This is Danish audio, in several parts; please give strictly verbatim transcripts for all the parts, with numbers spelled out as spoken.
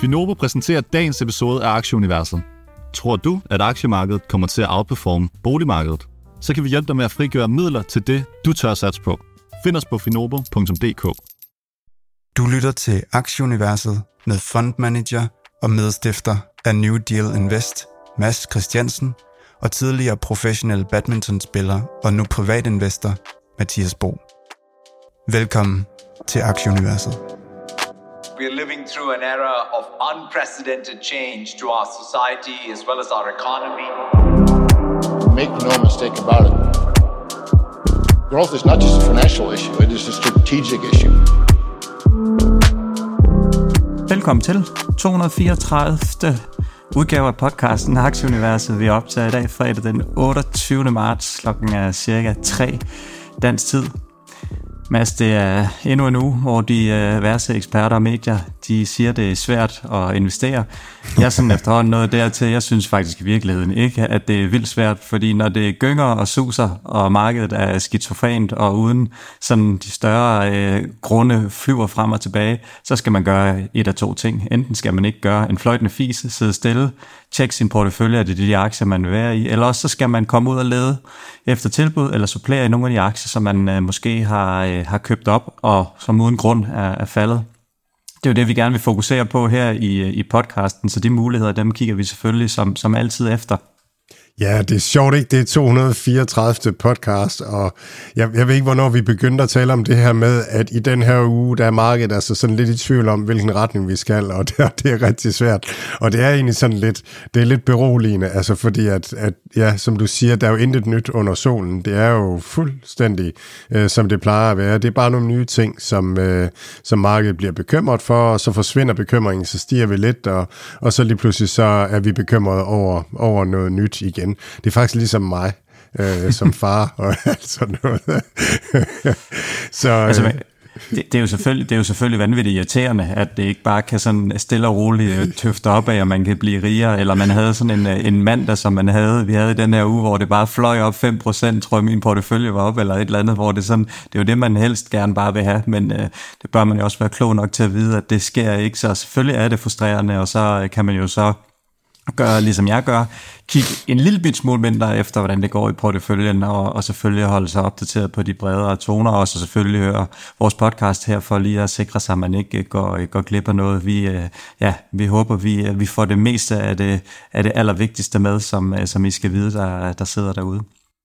Finobo præsenterer dagens episode af Aktieuniverset. Tror du, at aktiemarkedet kommer til at outperforme boligmarkedet? Så kan vi hjælpe dig med at frigøre midler til det, du tør satse på. Find os på finobo punktum d k. Du lytter til Aktieuniverset med fondmanager og medstifter af New Deal Invest, Mads Christiansen, og tidligere professionel badmintonspiller og nu privatinvestor, Mathias Bo. Velkommen til Aktieuniverset. We are living through an era of unprecedented change to our society as well as our economy. Make no mistake about it. Growth is not just a financial issue, it is a strategic issue. Velkommen til to hundrede og fireogtredive udgave af podcasten Aktieuniverset. Vi optager i dag fredag den otteogtyvende marts klokken er cirka tre dansk tid. Mads, det er endnu en uge, hvor de uh, værste eksperter og medier, de siger, det er svært at investere. Jeg er sådan efterhånden nået dertil, jeg synes faktisk i virkeligheden ikke, at det er vildt svært, fordi når det gynger og suser, og markedet er skizofrent, og uden sådan de større uh, grunde flyver frem og tilbage, så skal man gøre et af to ting. Enten skal man ikke gøre en fløjtende fis, sidde stille, tjekke sin portefølje, af det de aktier, man vil være i, eller også så skal man komme ud og lede efter tilbud, eller supplere i nogle af de aktier, som man uh, måske har, uh, har købt op, og som uden grund er, er faldet. Det er jo det, vi gerne vil fokusere på her i, i podcasten, så de muligheder, dem kigger vi selvfølgelig som, som altid efter. Ja, det er sjovt, ikke? Det er to hundrede og fireogtredive podcast, og jeg, jeg ved ikke, hvornår vi begyndte at tale om det her med, at i den her uge, der er markedet altså sådan lidt i tvivl om, hvilken retning vi skal, og det er, det er rigtig svært. Og det er egentlig sådan lidt, det er lidt beroligende, altså fordi at, at, ja, som du siger, der er jo intet nyt under solen. Det er jo fuldstændig, øh, som det plejer at være. Det er bare nogle nye ting, som, øh, som markedet bliver bekymret for, og så forsvinder bekymringen, så stiger vi lidt, og, og så lige pludselig så er vi bekymrede over, over noget nyt igen. Det er faktisk ligesom mig, øh, som far og alt sådan noget. Så, øh, altså, det, det, er jo selvfølgelig, det er jo selvfølgelig vanvittigt irriterende, at det ikke bare kan sådan stille og roligt tøfte op af, at man kan blive rigere, eller man havde sådan en, en mandag, som man havde, vi havde i den her uge, hvor det bare fløj op fem procent, tror jeg min portefølje var op, eller et eller andet, hvor det sådan, det er jo det, man helst gerne bare vil have, men øh, det bør man jo også være klog nok til at vide, at det sker ikke, så selvfølgelig er det frustrerende, og så kan man jo så gøre, ligesom jeg gør, kigge en lille bit smule mindre efter, hvordan det går i porteføljen, og, og selvfølgelig holde sig opdateret på de bredere toner, og så selvfølgelig høre vores podcast her, for lige at sikre sig, at man ikke går, går glip af noget. Vi, ja, vi håber, vi, vi får det meste af det, af det allervigtigste med, som, som I skal vide, der, der sidder derude.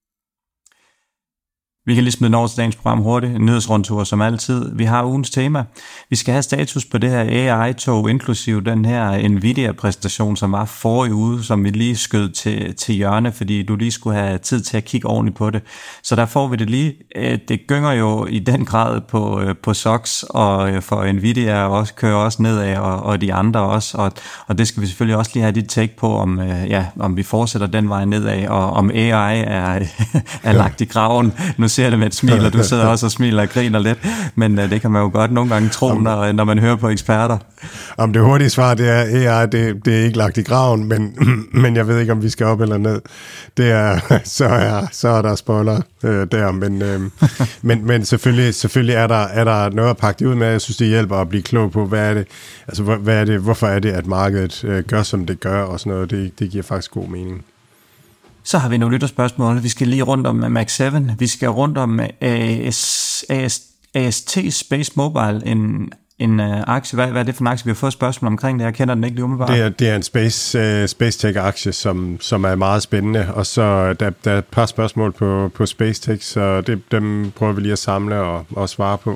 Vi kan lige smide over til dagens program hurtigt. En nyhedsrundtur som altid. Vi har ugens tema. Vi skal have status på det her A I-tog, inklusive den her Nvidia-præsentation, som var forrige uge, som vi lige skød til, til hjørne, fordi du lige skulle have tid til at kigge ordentligt på det. Så der får vi det lige. Det gynger jo i den grad på, på S O X, og for Nvidia også, kører også nedad, og, og de andre også. Og, og det skal vi selvfølgelig også lige have dit take på, om, ja, om vi fortsætter den vej nedad, og om A I er, er lagt i graven. Nu ser det med et smil, og du sidder også og smiler og griner lidt, men uh, det kan man jo godt nogle gange tro, når, når man hører på eksperter. Om det hurtige svar, det er, A I, det, det er ikke lagt i graven, men, men jeg ved ikke, om vi skal op eller ned. Det er, så, er, så er der spoiler øh, der, men, øh, men, men selvfølgelig, selvfølgelig er, der, er der noget at pakke det ud med. Jeg synes, det hjælper at blive klog på, hvad er det, altså, hvad er det, hvorfor er det, at markedet øh, gør, som det gør, og sådan noget. Det, det giver faktisk god mening. Så har vi nogle lytterspørgsmål. Vi skal lige rundt om Max syv. Vi skal rundt om A S, A S, A S T Space Mobile, en, en uh, aktie. Hvad, hvad er det for en aktie? Vi har fået spørgsmål omkring det. Jeg kender den ikke lige umiddelbart. Det er, det er en Space, uh, Space Tech-aktie, som, som er meget spændende. Og så der, der er et par spørgsmål på, på Space Tech, så det, dem prøver vi lige at samle og, og svare på.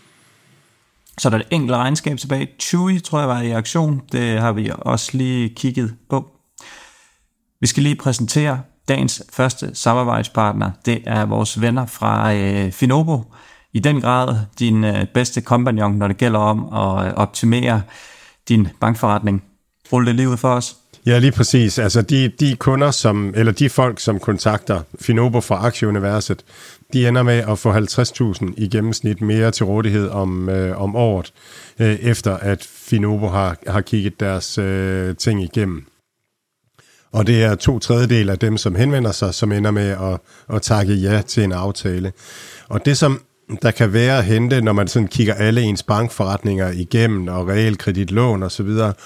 Så der er et enkelt regnskab tilbage. Chewy, tror jeg, var i aktion. Det har vi også lige kigget på. Vi skal lige præsentere dagens første samarbejdspartner. Det er vores venner fra øh, Finobo. I den grad din øh, bedste kompagnon, når det gælder om at optimere din bankforretning. Rul det lige ud for os. Ja, lige præcis. Altså de, de kunder, som, eller de folk, som kontakter Finobo fra Aktieuniverset, de ender med at få halvtreds tusind i gennemsnit mere til rådighed om, øh, om året, øh, efter at Finobo har, har kigget deres øh, ting igennem. Og det er to tredjedel af dem, som henvender sig, som ender med at, at takke ja til en aftale. Og det, som der kan være at hente, når man sådan kigger alle ens bankforretninger igennem, og realkreditlån og så videre,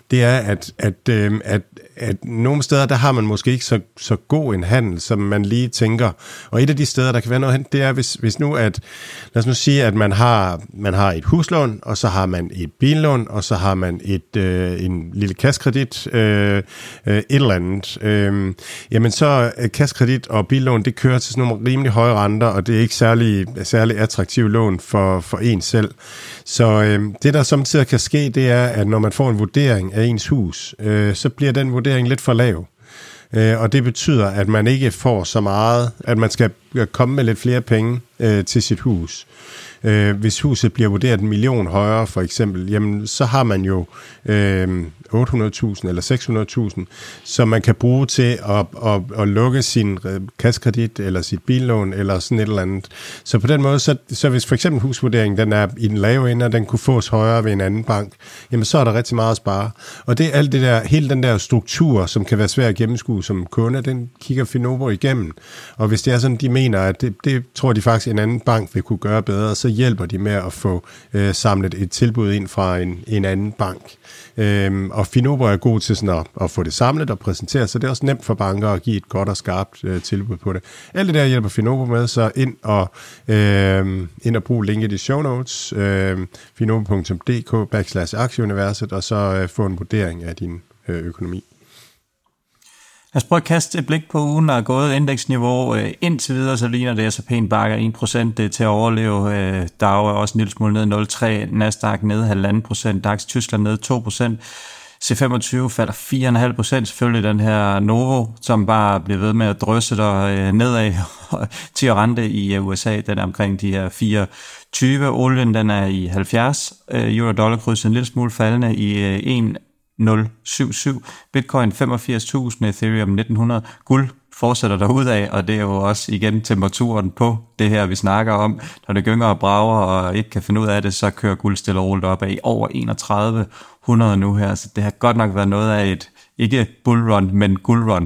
det er, at, at, øh, at, at nogle steder, der har man måske ikke så, så god en handel, som man lige tænker. Og et af de steder, der kan være noget hen, det er, hvis, hvis nu at, lad os nu sige, at man har, man har et huslån, og så har man et billån, og så har man et, øh, en lille kassekredit, øh, øh, et eller andet. Øh, jamen så øh, kassekredit og billån, det kører til sådan nogle rimelig høje renter, og det er ikke særlig, særlig attraktive lån for, for en selv. Så øh, det, der samtidig kan ske, det er, at når man får en vurdering af ens hus, øh, så bliver den vurdering lidt for lav. Øh, og det betyder, at man ikke får så meget, at man skal komme med lidt flere penge øh, til sit hus. Øh, hvis huset bliver vurderet en million højere, for eksempel, jamen, så har man jo øh, otte hundrede tusind eller seks hundrede tusind, som man kan bruge til at, at, at lukke sin kassekredit eller sit billån eller sådan et eller andet. Så på den måde, så, så hvis for eksempel husvurderingen den er i den lave ende, og den kunne fås højere ved en anden bank, jamen så er der rigtig meget at spare. Og det er alt det der, hele den der struktur, som kan være svær at gennemskue som kunde, den kigger Finovo igennem. Og hvis det er sådan, de mener, at det, det tror de faktisk en anden bank vil kunne gøre bedre, så hjælper de med at få øh, samlet et tilbud ind fra en, en anden bank. Øhm, og Finovo er god til sådan at, at få det samlet og præsentere, så det er også nemt for banker at give et godt og skarpt øh, tilbud på det. Alt det der hjælper Finovo med, så ind og, øh, ind og brug linket i show notes, øh, finovo punktum d k backslash aktieuniverset, og så øh, få en vurdering af din øh, økonomi. Lad os prøve at kaste et blik på ugen, der er gået indeksniveau. Indtil videre, så ligner det, at S og P'en bakker en procent til at overleve. Dow er også en lille smule ned nul komma tre, Nasdaq ned halvanden procent, DAX Tyskland ned to procent. C femogtyve falder fire komma fem procent, selvfølgelig den her Novo, som bare bliver ved med at drysse der nedad. ti år rente i U S A, den er omkring de her fire komma tyve. Olien, den er i halvfjerds. Euro-dollar-krydset en lille smule faldende i en komma nul syv syv, Bitcoin femogfirs tusind, Ethereum nitten hundrede, guld fortsætter derudad, og det er jo også igen temperaturen på det her, vi snakker om. Når det gynger og brager og ikke kan finde ud af det, så kører guld stille og roligt op af over enogtredive hundrede nu her, så det har godt nok været noget af et, ikke bullrun, men guldrun.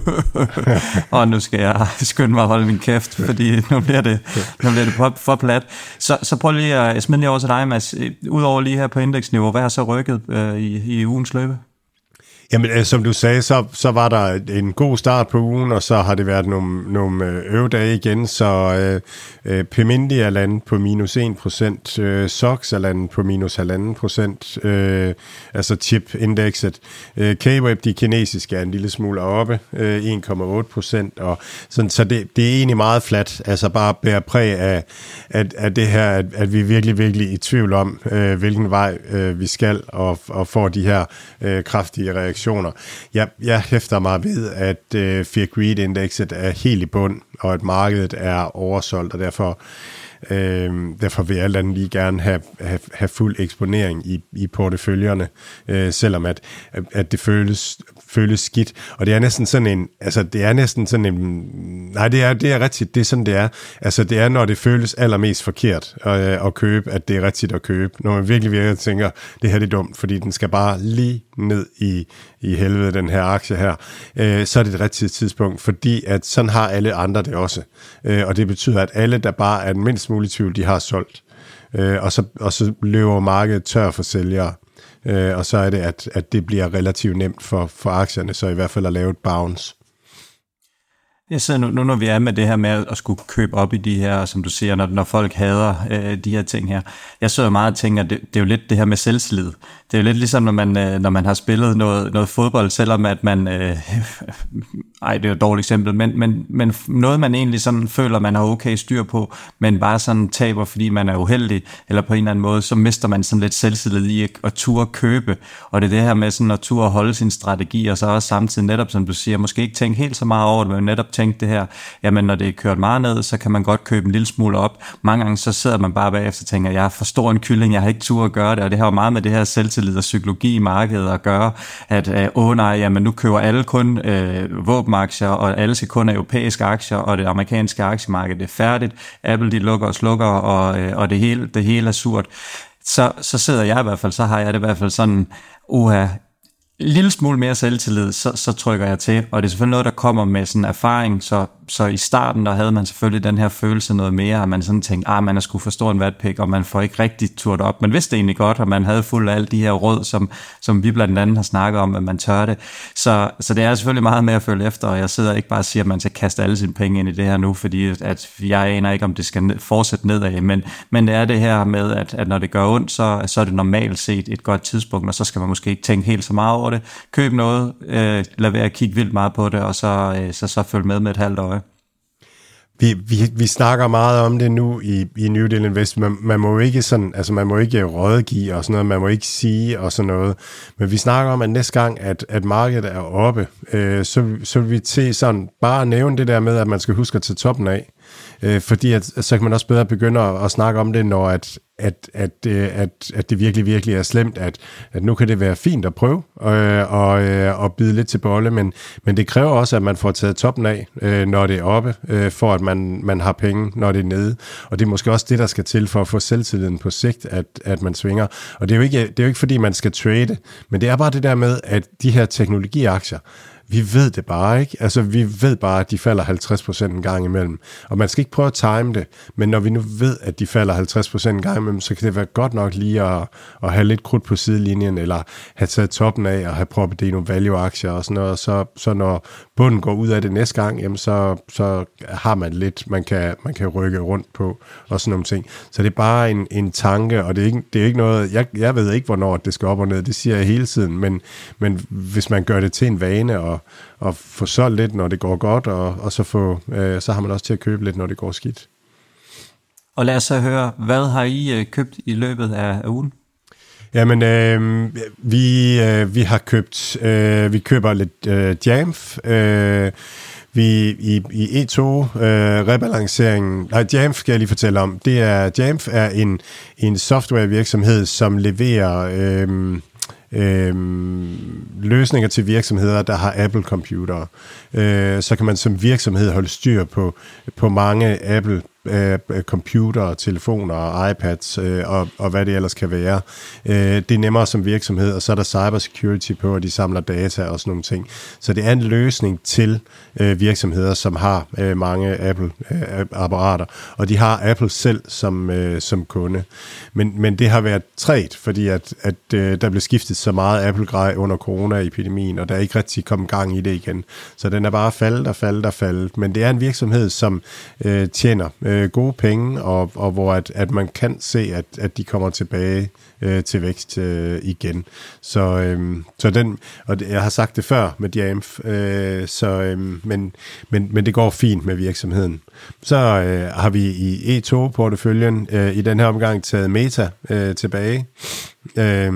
Og nu skal jeg skynde mig at holde min kæft, fordi nu bliver det, nu bliver det for, for plat. Så, så prøv lige at smide lige over til dig, Mads. Udover lige her på indeksniveau, hvad har så rykket øh, i, i ugens løbe? Jamen, som du sagde, så, så var der en god start på ugen, og så har det været nogle, nogle øvedage igen, så øh, Pemindi er landet på minus en procent, øh, S O X er landet på minus halvanden procent, øh, altså chip-indekset. Øh, K-Web, de kinesiske, er en lille smule oppe, øh, en komma otte procent, og sådan, så det, det er egentlig meget fladt, altså bare bære præg af, at, at det her, at, at vi er virkelig, virkelig i tvivl om, øh, hvilken vej øh, vi skal, og, og får de her øh, kraftige reaktioner. Jeg, jeg hæfter mig ved, at uh, Fear Greed-indekset er helt i bund, og at markedet er oversolgt, og derfor, øh, derfor vil jeg alt andet lige gerne have, have, have fuld eksponering i, i porteføljerne, øh, selvom at, at det føles, føles skidt. Og det er næsten sådan en, altså det er næsten sådan en, nej det er, det er rigtigt, det er sådan det er. Altså det er, når det føles allermest forkert at, at købe, at det er rigtigt at købe. Når man virkelig virkelig tænker, det her det er dumt, fordi den skal bare lige ned i, i helvede, den her aktie her, øh, så er det et rigtigt tidspunkt, fordi at sådan har alle andre det også. Øh, og det betyder, at alle, der bare er den mindst mulige tvivl, de har solgt. Øh, og, så, og så løber markedet tør for sælgere. Øh, og så er det, at, at det bliver relativt nemt for, for aktierne, så i hvert fald at lave et bounce. Jeg sidder nu, nu, når vi er med det her med at skulle købe op i de her, som du siger, når, når folk hader øh, de her ting her. Jeg sidder meget og tænker, det, det er jo lidt det her med selvtillid. Det er jo lidt ligesom, når man, øh, når man har spillet noget, noget fodbold, selvom at man, øh, ej det er et dårligt eksempel, men, men, men noget man egentlig sådan føler, man har okay styr på, men bare sådan taber, fordi man er uheldig, eller på en eller anden måde, så mister man sådan lidt selvtillid i at, at ture købe. Og det er det her med sådan at ture holde sin strategi, og så også samtidig netop, som du siger, måske ikke tænke helt så meget over det, men netop tænke det her, jamen når det er kørt meget ned, så kan man godt købe en lille smule op. Mange gange så sidder man bare bagefter og tænker, jeg er for stor en kylling, jeg har ikke tur at gøre det, og det har jo meget med det her selvtillid og psykologi i markedet at gøre, at øh, åh nej, jamen nu køber alle kun øh, våbenaktier, og alle skal kun europæiske aktier, og det amerikanske aktiemarked det er færdigt, Apple de lukker og slukker, og, øh, og det, hele, det hele er surt. Så, så sidder jeg i hvert fald, så har jeg det i hvert fald sådan, uha, en lille smule mere selvtillid, så, så trykker jeg til, og det er selvfølgelig noget, der kommer med sådan erfaring, så, så i starten, der havde man selvfølgelig den her følelse noget mere, at man sådan tænkte, ah, man er sgu for stor en vatpik, og man får ikke rigtig turt op. Man vidste egentlig godt, og man havde fuld af alle de her råd, som, som vi blandt andet har snakket om, at man tør det. Så, så det er selvfølgelig meget med at følge efter, og jeg sidder ikke bare og siger, at man skal kaste alle sine penge ind i det her nu, fordi at jeg aner ikke, om det skal fortsætte nedad, men, men det er det her med, at, at når det gør ondt, så, så er det normalt set et godt tidspunkt, og så skal man måske ikke tænke helt så meget over det. Køb noget, øh, lad være at kigge vildt meget på det, og så, øh, så, så følg med med et halvt øje. Vi, vi, vi snakker meget om det nu i, i New Deal Invest. Man, man må ikke sådan, altså man må ikke rådgive og sådan noget, man må ikke sige og sådan noget. Men vi snakker om, at næste gang, at, at markedet er oppe, øh, så, så vil vi til sådan bare nævne det der med, at man skal huske at tage toppen af. Øh, fordi at, så kan man også bedre begynde at, at snakke om det, når at, at, at, at, at det virkelig, virkelig er slemt, at, at nu kan det være fint at prøve øh, og, øh, og bide lidt til bolle, men, men det kræver også, at man får taget toppen af, øh, når det er oppe, øh, for at man, man har penge, når det er nede. Og det er måske også det, der skal til for at få selvtilliden på sigt, at, at man svinger. Og det er, jo ikke, det er jo ikke, fordi man skal trade, men det er bare det der med, at de her teknologiaktier, vi ved det bare ikke. Altså, vi ved bare, at de falder halvtreds procent en gang imellem. Og man skal ikke prøve at time det, men når vi nu ved, at de falder halvtreds procent en gang imellem, så kan det være godt nok lige at, at have lidt krudt på sidelinjen, eller have taget toppen af, og have proppet det i nogle value-aktier og sådan noget. Så, så når bunden går ud af det næste gang, jamen så, så har man lidt, man kan, man kan rykke rundt på, og sådan nogle ting. Så det er bare en, en tanke, og det er ikke, det er ikke noget, jeg, jeg ved ikke, hvornår det skal op og ned, det siger jeg hele tiden, men, men hvis man gør det til en vane, og og få solgt lidt, når det går godt, og, og så, få, øh, så har man også til at købe lidt, når det går skidt. Og lad os så høre, hvad har I øh, købt i løbet af, af ugen? Jamen, øh, vi, øh, vi har købt, øh, vi køber lidt øh, Jamf, øh, vi i, i E to øh, rebalanceringen, nej, Jamf skal jeg lige fortælle om, det er, Jamf er en, en softwarevirksomhed, som leverer øh, Øhm, løsninger til virksomheder, der har Apple-computere. Øh, så kan man som virksomhed holde styr på, på mange Apple øh, computere, telefoner og iPads øh, og, og hvad det ellers kan være. Øh, det er nemmere som virksomhed, og så er der cybersecurity på, og de samler data og sådan nogle ting. Så det er en løsning til øh, virksomheder, som har øh, mange Apple-apparater, øh, og de har Apple selv som, øh, som kunde. Men, men det har været trægt, fordi at, at øh, der blev skiftet så meget Apple-grej under coronaepidemien, og der er ikke rigtig kommet gang i det igen. Så den er bare faldet og faldet og faldet. Men det er en virksomhed, som øh, tjener øh, gode penge, og, og hvor at, at man kan se, at, at de kommer tilbage øh, til vækst øh, igen. Så, øh, så den, og jeg har sagt det før med Jamf, øh, så, øh, men, men, men det går fint med virksomheden. Så øh, har vi i E to-porteføljen øh, i den her omgang taget Meta øh, tilbage. Øh,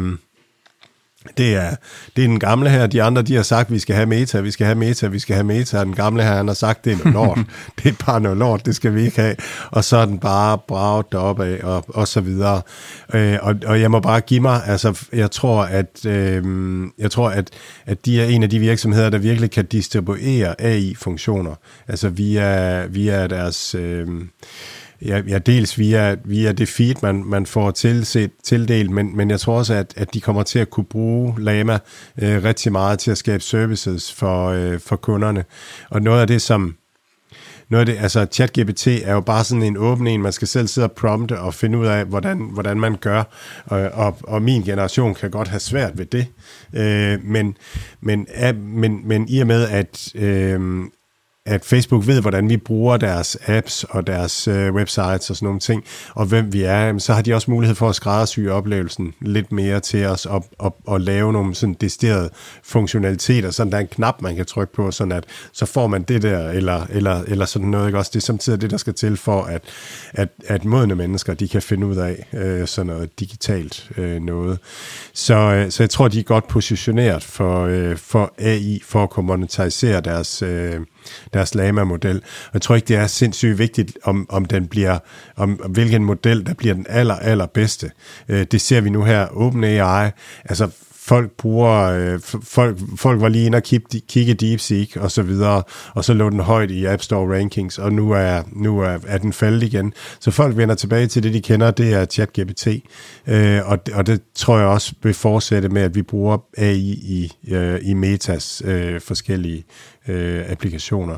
Det er, det er den gamle her. De andre, de har sagt, vi skal have Meta, vi skal have Meta, vi skal have Meta. Den gamle her, han har sagt, det er noget lort. Det er bare noget lort, det skal vi ikke have. Og så er den bare braget deroppe af, og, og så videre. Øh, og, og jeg må bare give mig, altså, jeg tror, at, øh, jeg tror, at, at de er en af de virksomheder, der virkelig kan distribuere A I-funktioner. Altså via, via deres... Øh, Ja, ja, dels via, via det feed, man, man får tilset, tildelt, men, men jeg tror også, at, at de kommer til at kunne bruge Llama øh, rigtig meget til at skabe services for, øh, for kunderne. Og noget af det, som... Noget af det, altså ChatGPT er jo bare sådan en åben en, man skal selv sidde og prompte og finde ud af, hvordan, hvordan man gør, og, og, og min generation kan godt have svært ved det. Øh, men, men, men, men i og med, at... Øh, at Facebook ved, hvordan vi bruger deres apps og deres øh, websites og sådan nogle ting, og hvem vi er, så har de også mulighed for at skræddersy oplevelsen lidt mere til os, og, og, og lave nogle sådan decideret funktionaliteter, sådan der er en knap, man kan trykke på, sådan at så får man det der, eller, eller, eller sådan noget, ikke også? Det er samtidig det, der skal til for, at, at, at modne mennesker, de kan finde ud af øh, sådan noget digitalt øh, noget. Så, øh, så jeg tror, de er godt positioneret for, øh, for A I, for at kunne monetisere deres øh, deres Llama-model. Jeg tror ikke, det er sindssygt vigtigt, om, om den bliver, om hvilken model, der bliver den aller, aller bedste. Det ser vi nu her. OpenAI, altså folk bruger, øh, folk, folk var lige inde og kigge, kigge DeepSeek og så videre, og så lå den højt i App Store rankings, og nu er, nu er, er den faldet igen. Så folk vender tilbage til det, de kender, det er ChatGPT, øh, og, og det tror jeg også vil fortsætte med, at vi bruger A I i, øh, i Metas øh, forskellige øh, applikationer.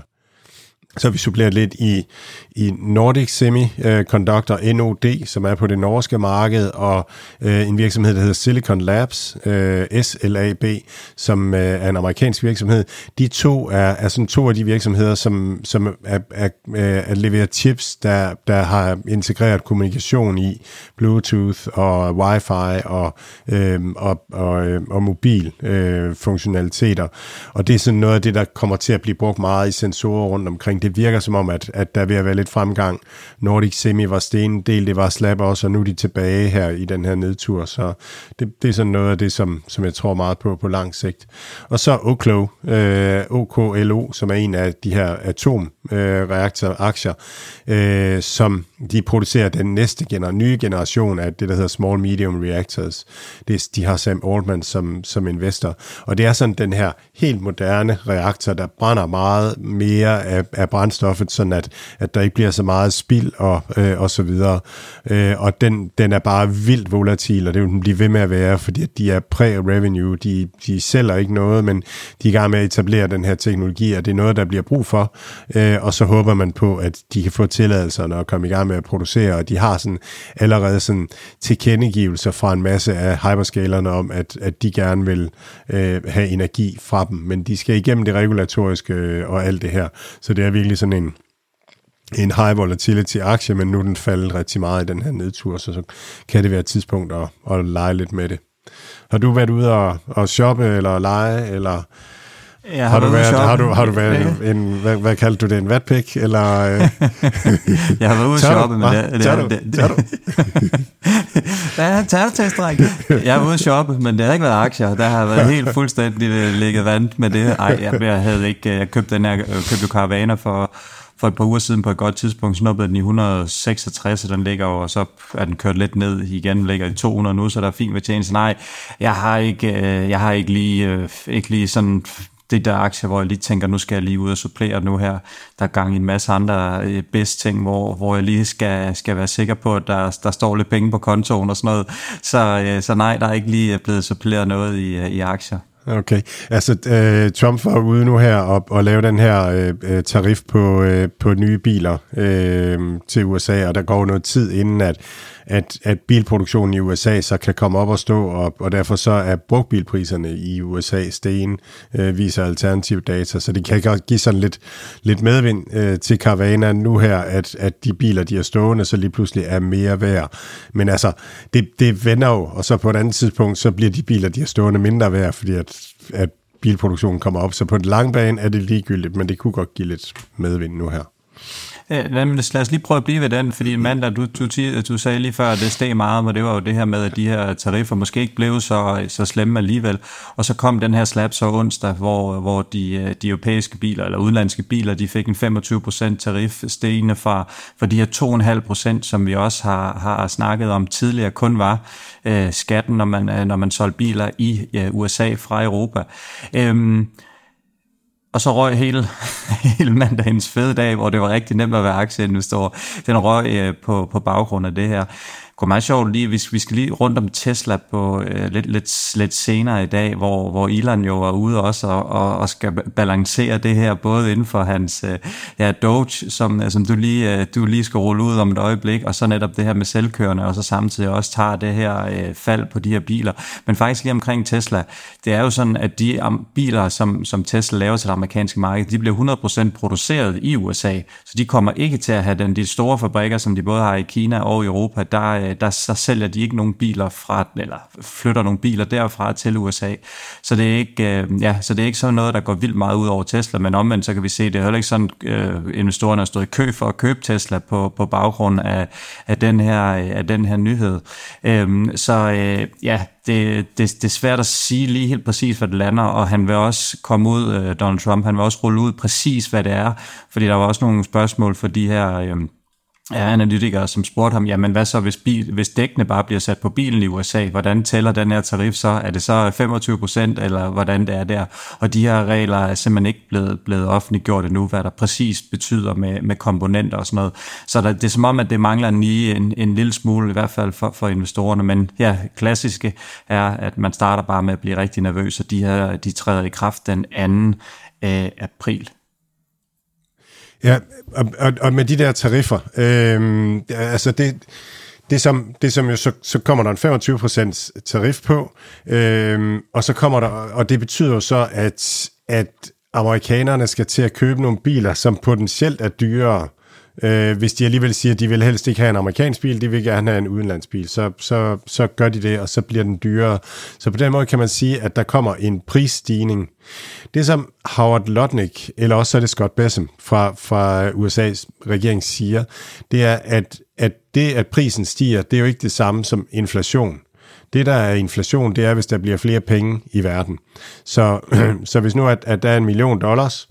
Så vi supplerer lidt i, i Nordic Semiconductor, N O D, som er på det norske marked, og øh, en virksomhed, der hedder Silicon Labs, øh, S L A B, som øh, er en amerikansk virksomhed. De to er, er sådan to af de virksomheder, som, som er, er, er, er leverer chips, der, der har integreret kommunikation i Bluetooth og Wi-Fi og, øh, og, og, øh, og mobil øh, funktionaliteter. Og det er sådan noget af det, der kommer til at blive brugt meget i sensorer rundt omkring. Det virker som om, at, at der vil være lidt fremgang. Nordic Semi var stenedel, det var Slab også, og nu er de tilbage her i den her nedtur. Så det, det er sådan noget af det, som, som jeg tror meget på på lang sigt. Og så Oklo, øh, O K L O, som er en af de her atomreaktoraktier, øh, som de producerer den næste gener- nye generation af det, der hedder Small Medium Reactors. Det, de har Sam Altman som, som investor. Og det er sådan den her helt moderne reaktor, der brænder meget mere af, af brændstoffet, sådan at, at der ikke bliver så meget spild og, øh, og så videre. Øh, og den, den er bare vildt volatil, og det vil den blive ved med at være, fordi de er præ-revenue, de, de sælger ikke noget, men de er i gang med at etablere den her teknologi, og det er noget, der bliver brug for, øh, og så håber man på, at de kan få tilladelserne og komme i gang med at producere, og de har sådan allerede sådan tilkendegivelser fra en masse af hyperscalerne om, at, at de gerne vil øh, have energi fra dem, men de skal igennem det regulatoriske øh, og alt det her, så det er virkelig sådan en en high volatility aktie, men nu er den faldet rigtig meget i den her nedtur, så, så kan det være et tidspunkt at, at lege lidt med det. Har du været ude og, og shoppe eller lege, eller har, har, du været, har du har du været en, en hvad, hvad kaldte du det, en vatpik, eller jeg har været ude og shoppe, men det, tager du, det, tager du? Ja, tager du testræk. Jeg har ude at shoppe, men det har ikke været aktier. Der har været helt fuldstændig ligget vand med det. Ej, jeg, jeg havde ikke, jeg købte den her, købte Caravana for for et par uger siden på et godt tidspunkt, snuppede den i et hundrede og seksogtres, og den ligger over, og så er den kørt lidt ned igen, ligger i to hundrede nu, så der er fint ved tjeneste. Nej, jeg har ikke, jeg har ikke lige, ikke lige sådan det der aktier, hvor jeg lige tænker, nu skal jeg lige ud og supplere nu her. Der er gang i en masse andre bedste ting, hvor, hvor jeg lige skal, skal være sikker på, at der, der står lidt penge på kontoen og sådan noget. Så, så nej, der er ikke lige blevet suppleret noget i, i aktier. Okay, altså øh, Trump var ude nu her og, og lave den her øh, tarif på, øh, på nye biler øh, til U S A, og der går noget tid inden, at, at, at bilproduktionen i U S A så kan komme op og stå, og, og derfor så er brugtbilpriserne i U S A stegen, øh, viser alternativ data, så det kan godt give sådan lidt, lidt medvind øh, til Carvana nu her, at, at de biler, de er stående, så lige pludselig er mere værd. Men altså, det, det vender jo, og så på et andet tidspunkt, så bliver de biler, de er stående, mindre værd, fordi at at bilproduktionen kommer op. Så på den lange bane er det ligegyldigt, men det kunne godt give lidt medvind nu her. Ja, lad os lige prøve at blive ved den, fordi mandag, du, du, du sagde lige før, at det steg meget, men det var jo det her med, at de her tariffer måske ikke blev så, så slemme alligevel. Og så kom den her slap så onsdag, hvor, hvor de, de europæiske biler, eller udenlandske biler, de fik en femogtyve procent tarif stigende fra, fra de her to komma fem procent, som vi også har, har snakket om tidligere, kun var øh, skatten, når man, når man solgte biler i øh, U S A fra Europa. Øhm, Og så røg hele, hele mandagens fede dag, hvor det var rigtig nemt at være aktieinvestor. Den røg øh, på, på baggrund af det her. Det var meget sjovt lige, hvis vi skal lige rundt om Tesla på øh, lidt, lidt, lidt senere i dag, hvor, hvor Elon jo er ude også og, og, og skal balancere det her, både inden for hans øh, ja, Doge, som, som du, lige, øh, du lige skal rulle ud om et øjeblik, og så netop det her med selvkørende, og så samtidig også tager det her øh, fald på de her biler. Men faktisk lige omkring Tesla, det er jo sådan, at de um, biler, som, som Tesla laver til det amerikanske marked, de bliver hundrede procent produceret i U S A, så de kommer ikke til at have den, de store fabrikker, som de både har i Kina og i Europa, der Der, så sælger de ikke nogen biler fra, eller flytter nogle biler derfra til U S A. Så det er ikke, ja, så det er ikke sådan noget, der går vildt meget ud over Tesla, men omvendt så kan vi se, det er heller ikke sådan, øh, investorerne har stået i kø for at købe Tesla på, på baggrund af, af, den her, af den her nyhed. Øhm, så øh, ja, det, det, det er svært at sige lige helt præcis, hvad det lander, og han vil også komme ud, øh, Donald Trump, han vil også rulle ud præcis, hvad det er, fordi der var også nogle spørgsmål for de her... Øh, Ja, analytikere, som spurgte ham, jamen hvad så, hvis, bil, hvis dækkene bare bliver sat på bilen i U S A, hvordan tæller den her tarif så? Er det så femogtyve procent, eller hvordan det er der? Og de her regler er simpelthen ikke blevet, blevet offentliggjort endnu, hvad der præcis betyder med, med komponenter og sådan noget. Så der, det er som om, at det mangler lige en, en lille smule, i hvert fald for, for investorerne. Men ja, klassiske er, at man starter bare med at blive rigtig nervøs, og de her, de træder i kraft den anden øh, april. Ja, og, og, og med de der tariffer, øh, altså det, det, som, det som jo så, så kommer der en femogtyve procent tarif på, øh, og så kommer der, og det betyder jo så, at, at amerikanerne skal til at købe nogle biler, som potentielt er dyrere, øh, hvis de alligevel siger, at de vil helst ikke have en amerikansk bil, de vil gerne have en udenlandsbil, så, så, så gør de det, og så bliver den dyrere. Så på den måde kan man sige, at der kommer en prisstigning. Det som Howard Lutnick, eller også så er det Scott Bessem fra, fra U S A's regering siger, det er, at, at det, at prisen stiger, det er jo ikke det samme som inflation. Det, der er inflation, det er, hvis der bliver flere penge i verden. Så, så hvis nu, at, at der er en million dollars,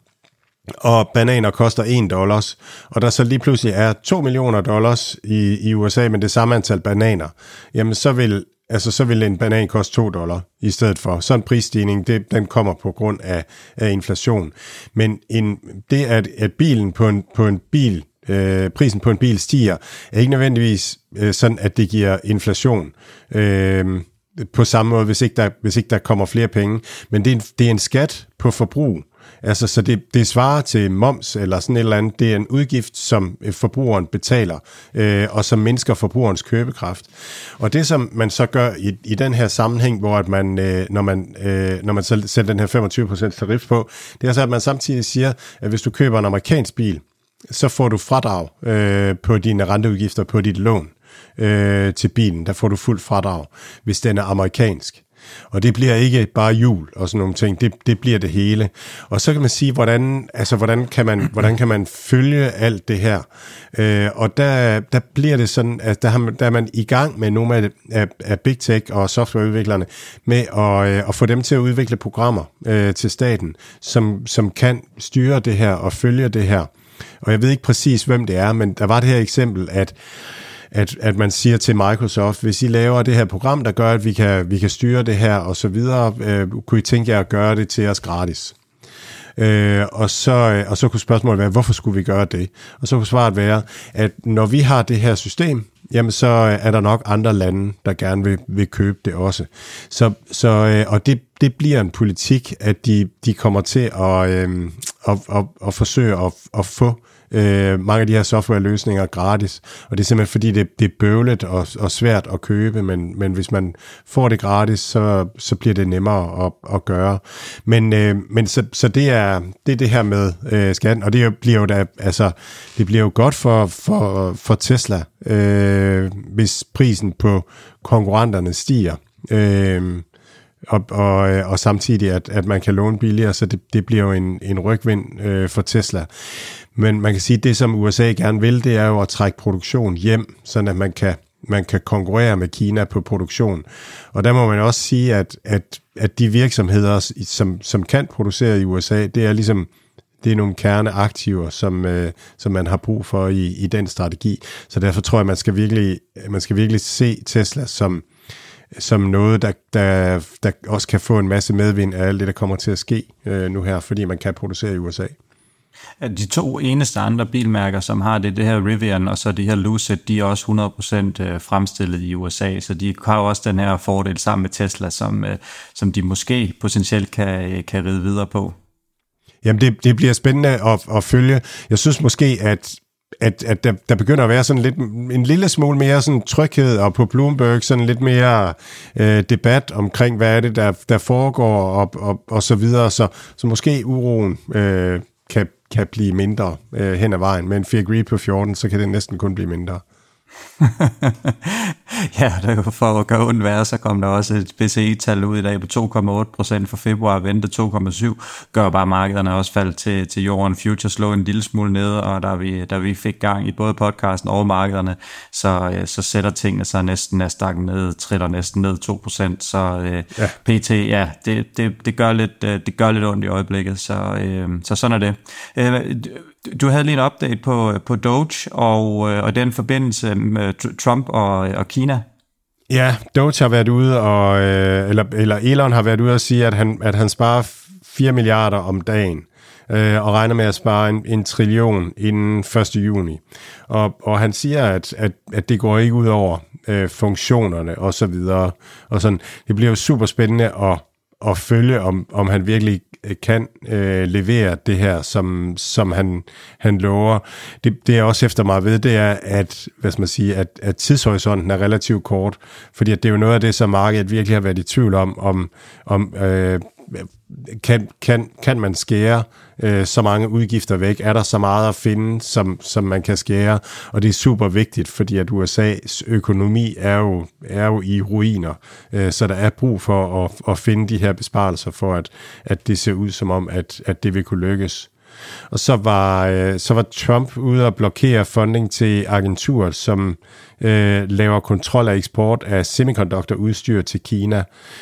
og bananer koster en dollars, og der så lige pludselig er to millioner dollars i, i U S A med det samme antal bananer, jamen så vil, altså så vil en banan koste to dollar i stedet for. Sådan en prisstigning, det, den kommer på grund af, af inflation. Men en, det, at, at bilen på en, på en bil, øh, prisen på en bil stiger, er ikke nødvendigvis øh, sådan, at det giver inflation. Øh, på samme måde, hvis ikke der, hvis ikke der kommer flere penge. Men det er en, det er en skat på forbrug. Altså, så det, det svarer til moms eller sådan et eller andet. Det er en udgift, som forbrugeren betaler, øh, og som mindsker forbrugerens købekraft. Og det, som man så gør i, i den her sammenhæng, hvor at man, øh, når man, øh, når man så sætter den her femogtyve procent tarif på, det er så, at man samtidig siger, at hvis du køber en amerikansk bil, så får du fradrag øh, på dine renteudgifter på dit lån øh, til bilen. Der får du fuld fradrag, hvis den er amerikansk. Og det bliver ikke bare jul og sådan nogle ting, det, det bliver det hele. Og så kan man sige, hvordan, altså, hvordan, kan, man, hvordan kan man følge alt det her? Øh, og der, der bliver det sådan, at der, har, der er man i gang med nogle af, af, af Big Tech og softwareudviklerne med at, øh, at få dem til at udvikle programmer øh, til staten, som, som kan styre det her og følge det her. Og jeg ved ikke præcis, hvem det er, men der var det her eksempel, at At, at man siger til Microsoft, hvis I laver det her program, der gør, at vi kan, vi kan styre det her og så videre, øh, kunne I tænke jer at gøre det til os gratis? Øh, og, så, og så kunne spørgsmålet være, hvorfor skulle vi gøre det? Og så kunne svaret være, at når vi har det her system, jamen så er der nok andre lande, der gerne vil, vil købe det også. Så, så, øh, og det, det bliver en politik, at de, de kommer til at, øh, at, at, at forsøge at, at få Øh, mange af de her softwareløsninger gratis, og det er simpelthen fordi, det, det er bøvlet og, og svært at købe, men, men hvis man får det gratis, så, så bliver det nemmere at, at gøre. Men, øh, men så, så det er det, er det her med øh, skatten, og det bliver jo da, altså, det bliver jo godt for, for, for Tesla, øh, hvis prisen på konkurrenterne stiger. Øh, Og, og, og samtidig, at, at man kan låne billigere, så det, det bliver jo en, en rygvind øh, for Tesla. Men man kan sige, at det, som U S A gerne vil, det er jo at trække produktion hjem, sådan at man kan, man kan konkurrere med Kina på produktion. Og der må man også sige, at, at, at de virksomheder, som, som kan producere i U S A, det er ligesom det er nogle kerneaktiver, som, øh, som man har brug for i, i den strategi. Så derfor tror jeg, man skal virkelig, man skal virkelig se Tesla som som noget, der, der, der også kan få en masse medvind af alt det, der kommer til at ske øh, nu her, fordi man kan producere i U S A. De to eneste andre bilmærker, som har det, det her Rivian og så det her Lucid, de er også hundrede procent fremstillet i U S A, så de har også den her fordel sammen med Tesla, som, som de måske potentielt kan, kan ride videre på. Jamen det, det bliver spændende at, at følge. Jeg synes måske, at at, at der, der begynder at være sådan lidt, en lille smule mere sådan tryghed, og på Bloomberg sådan lidt mere øh, debat omkring, hvad er det, der, der foregår, og, og, og så videre, så, så måske uroen øh, kan, kan blive mindre øh, hen ad vejen. Med en fear greed på fjorten, så kan det næsten kun blive mindre. Ja, det er for at gøre ondt værre, så kom der også et P C I-tal ud i dag på to komma otte procent for februar, ventet to komma syv, gør bare markederne også faldt til, til jorden. Futures lå en lille smule nede, og da vi, da vi fik gang i både podcasten og markederne, så, så sætter tingene sig næsten Nasdaq'en ned, triller næsten ned to procent, så øh, ja. P T, ja, det, det, det, gør lidt, det gør lidt ondt i øjeblikket, så, øh, så sådan er det. Øh, Du havde lige en update på, på Doge og, og den forbindelse med Trump og, og Kina. Ja, Doge har været ude, og, eller, eller Elon har været ude og sige, at han, at han sparer fire milliarder om dagen, øh, og regner med at spare en, en trillion inden første juni. Og, og han siger, at, at, at det går ikke ud over øh, funktionerne og så videre. Og sådan. Det bliver jo super spændende at, at følge, om, om han virkelig kan øh, levere det her, som, som han, han lover. Det, det er også efter mig ved, det er, at, hvad skal man sige, at, at tidshorisonten er relativt kort, fordi at det er jo noget af det, som markedet virkelig har været i tvivl om, om, om øh, kan, kan, kan man skære øh, så mange udgifter væk? Er der så meget at finde, som, som man kan skære? Og det er super vigtigt, fordi at U S A's økonomi er jo, er jo i ruiner, øh, så der er brug for at, at finde de her besparelser, for at, at det ser ud som om, at, at det vil kunne lykkes. Og så var, øh, så var Trump ude og blokere funding til agenturer, som øh, laver kontrol af eksport af semiconductor-udstyr til Kina.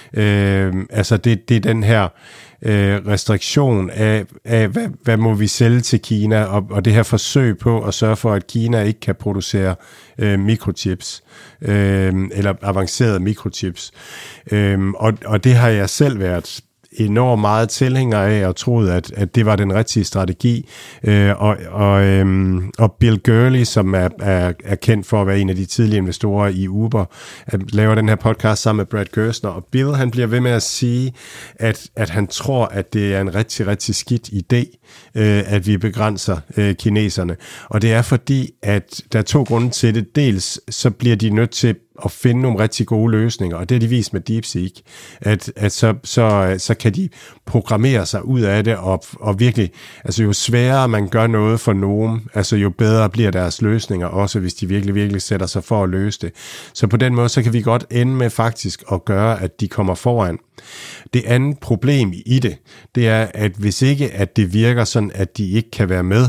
Øh, altså det, det er den her øh, restriktion af, af hvad, hvad må vi sælge til Kina, og, og det her forsøg på at sørge for, at Kina ikke kan producere øh, mikrochips, øh, eller avancerede mikrochips. Øh, og, og det har jeg selv været enormt meget tilhænger af, og troede, at, at det var den rigtige strategi. Øh, og, og, øhm, og Bill Gurley, som er, er, er kendt for at være en af de tidlige investorer i Uber, laver den her podcast sammen med Brad Gerstner, og Bill, han bliver ved med at sige, at, at han tror, at det er en rigtig, rigtig skidt idé, øh, at vi begrænser øh, kineserne. Og det er fordi, at der er to grunde til det. Dels så bliver de nødt til at finde nogle rigtig gode løsninger, og det har de vist med DeepSeek, at, at så, så, så kan de programmere sig ud af det, og, og virkelig, altså jo sværere man gør noget for nogen, altså jo bedre bliver deres løsninger, også hvis de virkelig, virkelig sætter sig for at løse det. Så på den måde, så kan vi godt ende med faktisk at gøre, at de kommer foran. Det andet problem i det, det er, at hvis ikke, at det virker sådan, at de ikke kan være med,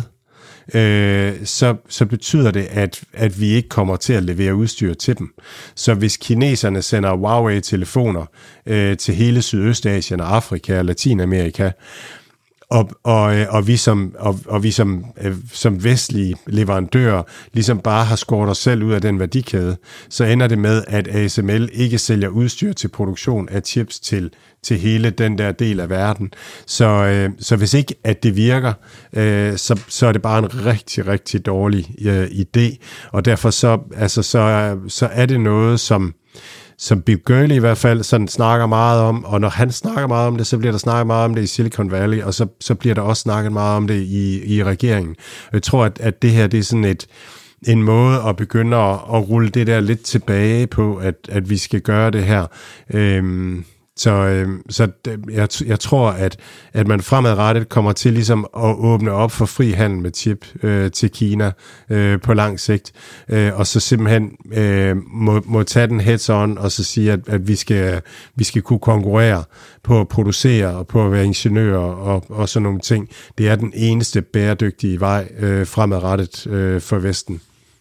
Øh, så, så betyder det, at, at vi ikke kommer til at levere udstyr til dem. Så hvis kineserne sender Huawei-telefoner øh, til hele Sydøstasien og Afrika og Latinamerika, Og, og, og vi som, og, og vi som, som vestlige leverandører ligesom bare har skåret os selv ud af den værdikæde, så ender det med, at A S M L ikke sælger udstyr til produktion af chips til, til hele den der del af verden. Så, øh, så hvis ikke at det virker, øh, så, så er det bare en rigtig, rigtig dårlig øh, idé. Og derfor så, altså, så, så er det noget, som som Bill Gurley i hvert fald sådan snakker meget om, og når han snakker meget om det, så bliver der snakket meget om det i Silicon Valley, og så, så bliver der også snakket meget om det i, i regeringen. Jeg tror, at, at det her det er sådan et, en måde at begynde at, at rulle det der lidt tilbage på, at, at vi skal gøre det her. Øhm, Så, øh, så jeg, jeg tror, at, at man fremadrettet kommer til ligesom at åbne op for fri handel med chip øh, til Kina øh, på lang sigt, øh, og så simpelthen øh, må, må tage den heads on, og så sige, at, at vi, skal, vi skal kunne konkurrere på at producere og på at være ingeniører og, og sådan nogle ting. Det er den eneste bæredygtige vej øh, fremadrettet øh, for Vesten.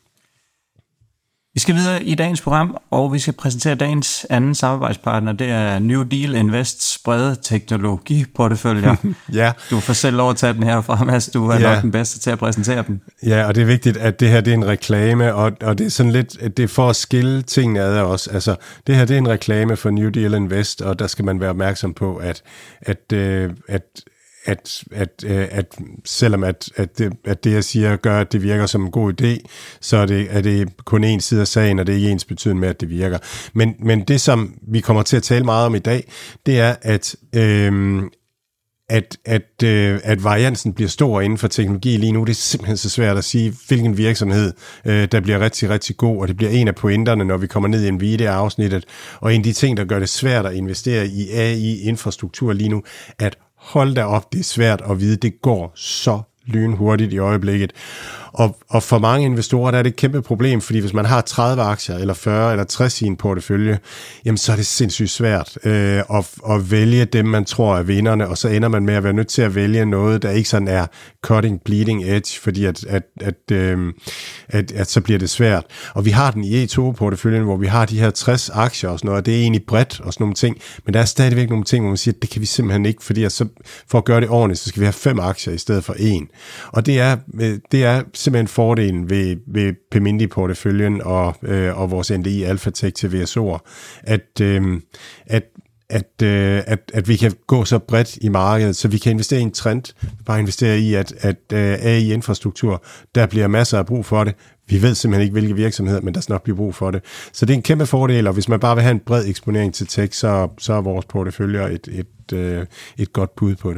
Vi skal videre i dagens program, og vi skal præsentere dagens anden samarbejdspartner. Det er New Deal Invests brede teknologiporteføljer. Ja. Du får selv lov at tage den herfra, Mads. Du er ja. nok den bedste til at præsentere den. Ja, og det er vigtigt, at det her det er en reklame, og, og det er sådan lidt, det er for at skille tingene ad os. Altså, det her det er en reklame for New Deal Invest, og der skal man være opmærksom på, at, at, at, at At, at, at selvom at, at, det, at det, jeg siger, gør, at det virker som en god idé, så er det, er det kun en side af sagen, og det er ikke ens betydende med, at det virker. Men, men det, som vi kommer til at tale meget om i dag, det er, at, øhm, at, at, øh, at variansen bliver stor inden for teknologi lige nu. Det er simpelthen så svært at sige, hvilken virksomhed, øh, der bliver rigtig, rigtig god, og det bliver en af pointerne, når vi kommer ned i Nvidia-afsnittet. Og en af de ting, der gør det svært at investere i A I-infrastruktur lige nu, at hold da op, det er svært at vide, det går så lynhurtigt i øjeblikket. Og, og for mange investorer, der er det et kæmpe problem, fordi hvis man har tredive aktier, eller fyrre, eller tres i en portefølje, jamen så er det sindssygt svært øh, at, at vælge dem, man tror er vinderne, og så ender man med at være nødt til at vælge noget, der ikke sådan er cutting, bleeding edge, fordi at, at, at, øh, at, at så bliver det svært. Og vi har den i E to-porteføljen, hvor vi har de her tres aktier og sådan noget, og det er egentlig bredt og sådan nogle ting, men der er stadigvæk nogle ting, hvor man siger, at det kan vi simpelthen ikke, fordi at så, for at gøre det ordentligt, så skal vi have fem aktier i stedet for en. Og det er, det er simpelthen fordelen ved, ved Pemindi-porteføljen og, øh, og vores N D I Alphatech til V S O'er, at, øh, at At, øh, at, at vi kan gå så bredt i markedet, så vi kan investere i en trend, bare investere i, at, at øh, A I-infrastruktur, der bliver masser af brug for det. Vi ved simpelthen ikke, hvilke virksomheder, men der skal nok blive brug for det. Så det er en kæmpe fordel, og hvis man bare vil have en bred eksponering til tech, så, så er vores porteføljer et, et, øh, et godt bud på det.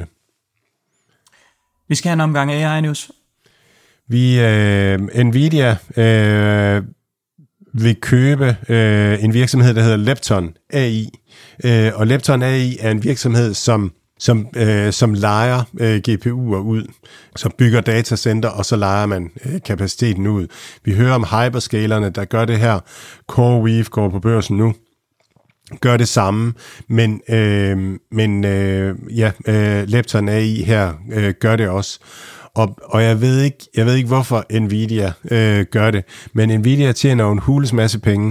Vi skal have en omgang A I-news. Vi, øh, Nvidia, øh, vil købe øh, en virksomhed, der hedder Lepton A I. Øh, og Lepton A I er en virksomhed, som, som, øh, som lejer øh, G P U'er ud, som bygger datacenter, og så lejer man øh, kapaciteten ud. Vi hører om hyperscalerne, der gør det her. CoreWeave går på børsen nu. Gør det samme, men, øh, men øh, ja, øh, Lepton A I her øh, gør det også. Og, og jeg ved ikke, jeg ved ikke hvorfor Nvidia øh, gør det, men Nvidia tjener jo en hules masse penge,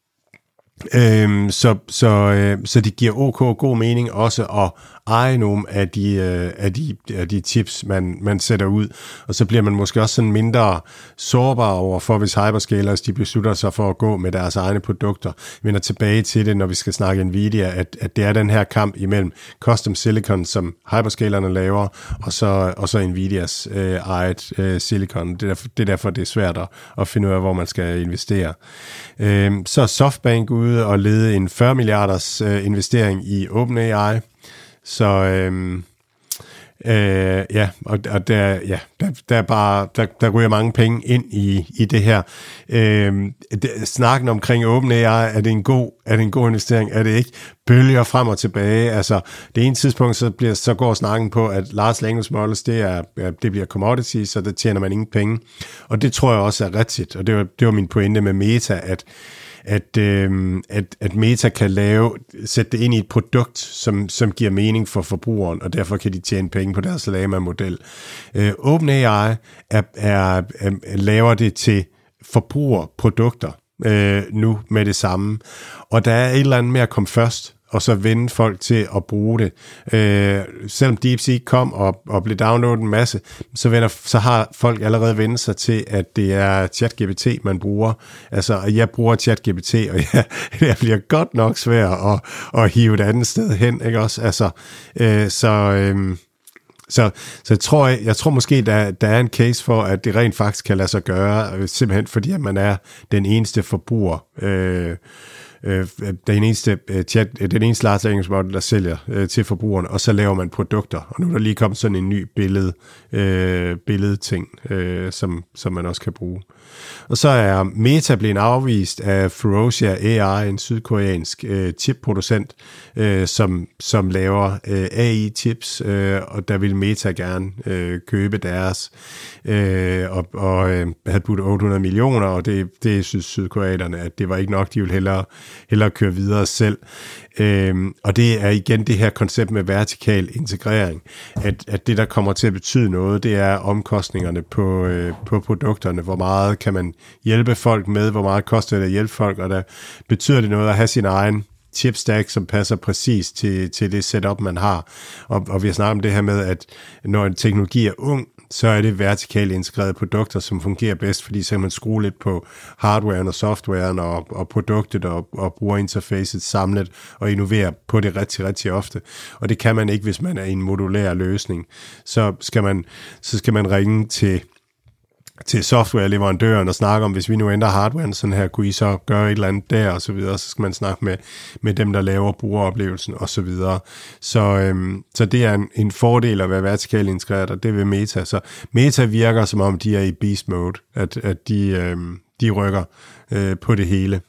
øhm, så, så, øh, så det giver OK god mening også at eje nogle af de, øh, af de, af de chips, man, man sætter ud, og så bliver man måske også sådan mindre sårbar over for, hvis hyperscalers de beslutter sig for at gå med deres egne produkter. Vi vender tilbage til det, når vi skal snakke Nvidia, at, at det er den her kamp imellem custom silicon, som hyperscalerne laver, og så, og så Nvidias øh, eget øh, silicon. Det er, derfor, det er derfor, det er svært at, at finde ud af, hvor man skal investere. Øh, så er SoftBank ude og lede en fyrre milliarders øh, investering i OpenAI. Så øhm, øh, ja, og, og der, ja, der, der, er bare, der, der ryger mange penge ind i, i det her. Øhm, det, snakken omkring OpenAI, er det en god, er det en god investering? Er det ikke? Bølger frem og tilbage. Altså, det ene tidspunkt, så, bliver, så går snakken på, at large language models, det, er, det bliver commodity, så der tjener man ingen penge. Og det tror jeg også er rigtigt, og det var, det var min pointe med Meta, at At, øh, at, at Meta kan lave, sætte det ind i et produkt, som, som giver mening for forbrugeren, og derfor kan de tjene penge på deres Llama-model. Øh, OpenAI er, er, er, laver det til forbrugerprodukter øh, nu med det samme, og der er et eller andet med at komme først, og så vende folk til at bruge det. Øh, selvom DeepSeek kom og, og blev downloadet en masse, så, vender, så har folk allerede vendt sig til, at det er ChatGPT, man bruger. Altså, jeg bruger ChatGPT, og jeg, jeg bliver godt nok svært at, at hive et andet sted hen, ikke også? Altså, øh, så... Øh, Så, så jeg, tror, jeg, jeg tror måske, der, der er en case for, at det rent faktisk kan lade sig gøre, simpelthen fordi, at man er den eneste forbruger, øh, øh, den eneste, øh, chat, den eneste large language model, der sælger øh, til forbrugerne, og så laver man produkter. Og nu er der lige kommet sådan en ny billede, øh, billedting, øh, som, som man også kan bruge. Og så er Meta blevet afvist af Ferocia A I, en sydkoreansk øh, chipproducent, øh, som, som laver øh, A I-chips, øh, og der vil Meta gerne øh, købe deres, øh, og, og øh, havde budt otte hundrede millioner, og det, det synes sydkoreanerne, at det var ikke nok, de ville hellere, hellere køre videre selv. Øhm, og det er igen det her koncept med vertikal integrering, at, at det, der kommer til at betyde noget, det er omkostningerne på, øh, på produkterne. Hvor meget kan man hjælpe folk med, hvor meget koster det at hjælpe folk, og der betyder det noget at have sin egen chipstack, som passer præcis til, til det setup, man har. Og, og vi har snakket om det her med, at når en teknologi er ung, så er det vertikalt integrerede produkter, som fungerer bedst, fordi så kan man skrue lidt på hardwaren og softwaren og, og produktet og, og brugerinterfacet samlet og innovere på det rigtig, rigtig ofte. Og det kan man ikke, hvis man er i en modulær løsning. Så skal man, så skal man ringe til til softwareleverandøren og snakke om, hvis vi nu ændrer hardwaren sådan her, kunne I så gøre et eller andet der, og så videre, så skal man snakke med, med dem, der laver brugeroplevelsen, og så videre. Så, øhm, så det er en, en fordel at være vertikalt integreret, og det vil Meta. Så Meta virker, som om de er i beast mode, at, at de, øhm, de rykker øh, på det hele.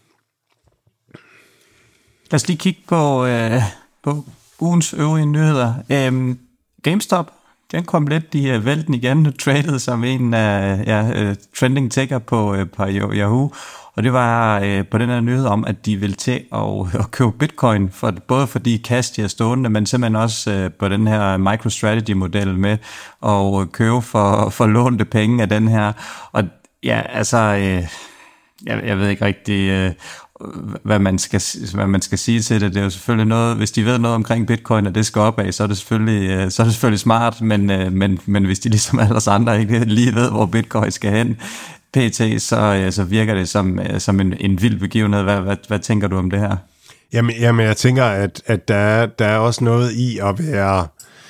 Lad os lige kigge på, øh, på ugens øvrige nyheder. Øhm, GameStop, den kom lidt i uh, vælten igen, nu traded som en af uh, ja, uh, trending ticker på, uh, på Yahoo, og det var uh, på den her nyhed om, at de vil til at, at købe bitcoin, for, både fordi cash de er stående, men simpelthen også uh, på den her MicroStrategy-model med at købe for, for lånte penge af den her, og ja, altså, uh, jeg, jeg ved ikke rigtig, uh, hvad man skal, hvad man skal sige til det. Det er jo selvfølgelig noget, hvis de ved noget omkring bitcoin, og det skal opad, så er det selvfølgelig, så er det selvfølgelig smart, men, men, men hvis de ligesom alle os andre ikke lige ved, hvor bitcoin skal hen, pt, så, så virker det som, som en, en vild begivenhed. Hvad, hvad, hvad tænker du om det her? Jamen, jamen jeg tænker, at, at der, er, der er også noget i at være,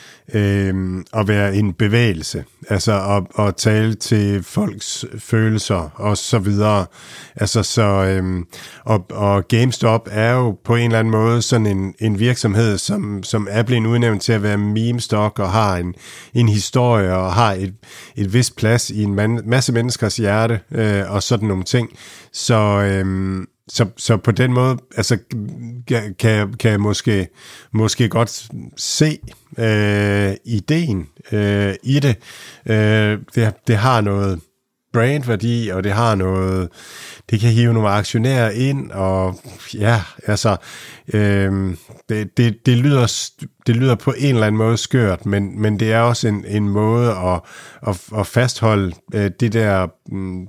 øh, at være en bevægelse, altså at, at tale til folks følelser og så videre. Altså så, øh, og, og GameStop er jo på en eller anden måde sådan en, en virksomhed, som, som er blevet udnævnt til at være meme-stock og har en, en historie og har et, et vist plads i en man, masse menneskers hjerte øh, og sådan nogle ting. Så øh, Så, så på den måde, altså, kan, kan jeg måske, måske godt se øh, ideen øh, i det. Øh, det. Det har noget brandværdi, og det har noget, det kan hive nogle aktionærer ind, og ja, altså, øh, det, det, det, lyder, det lyder på en eller anden måde skørt, men, men det er også en, en måde at, at, at fastholde øh, det der... Mm,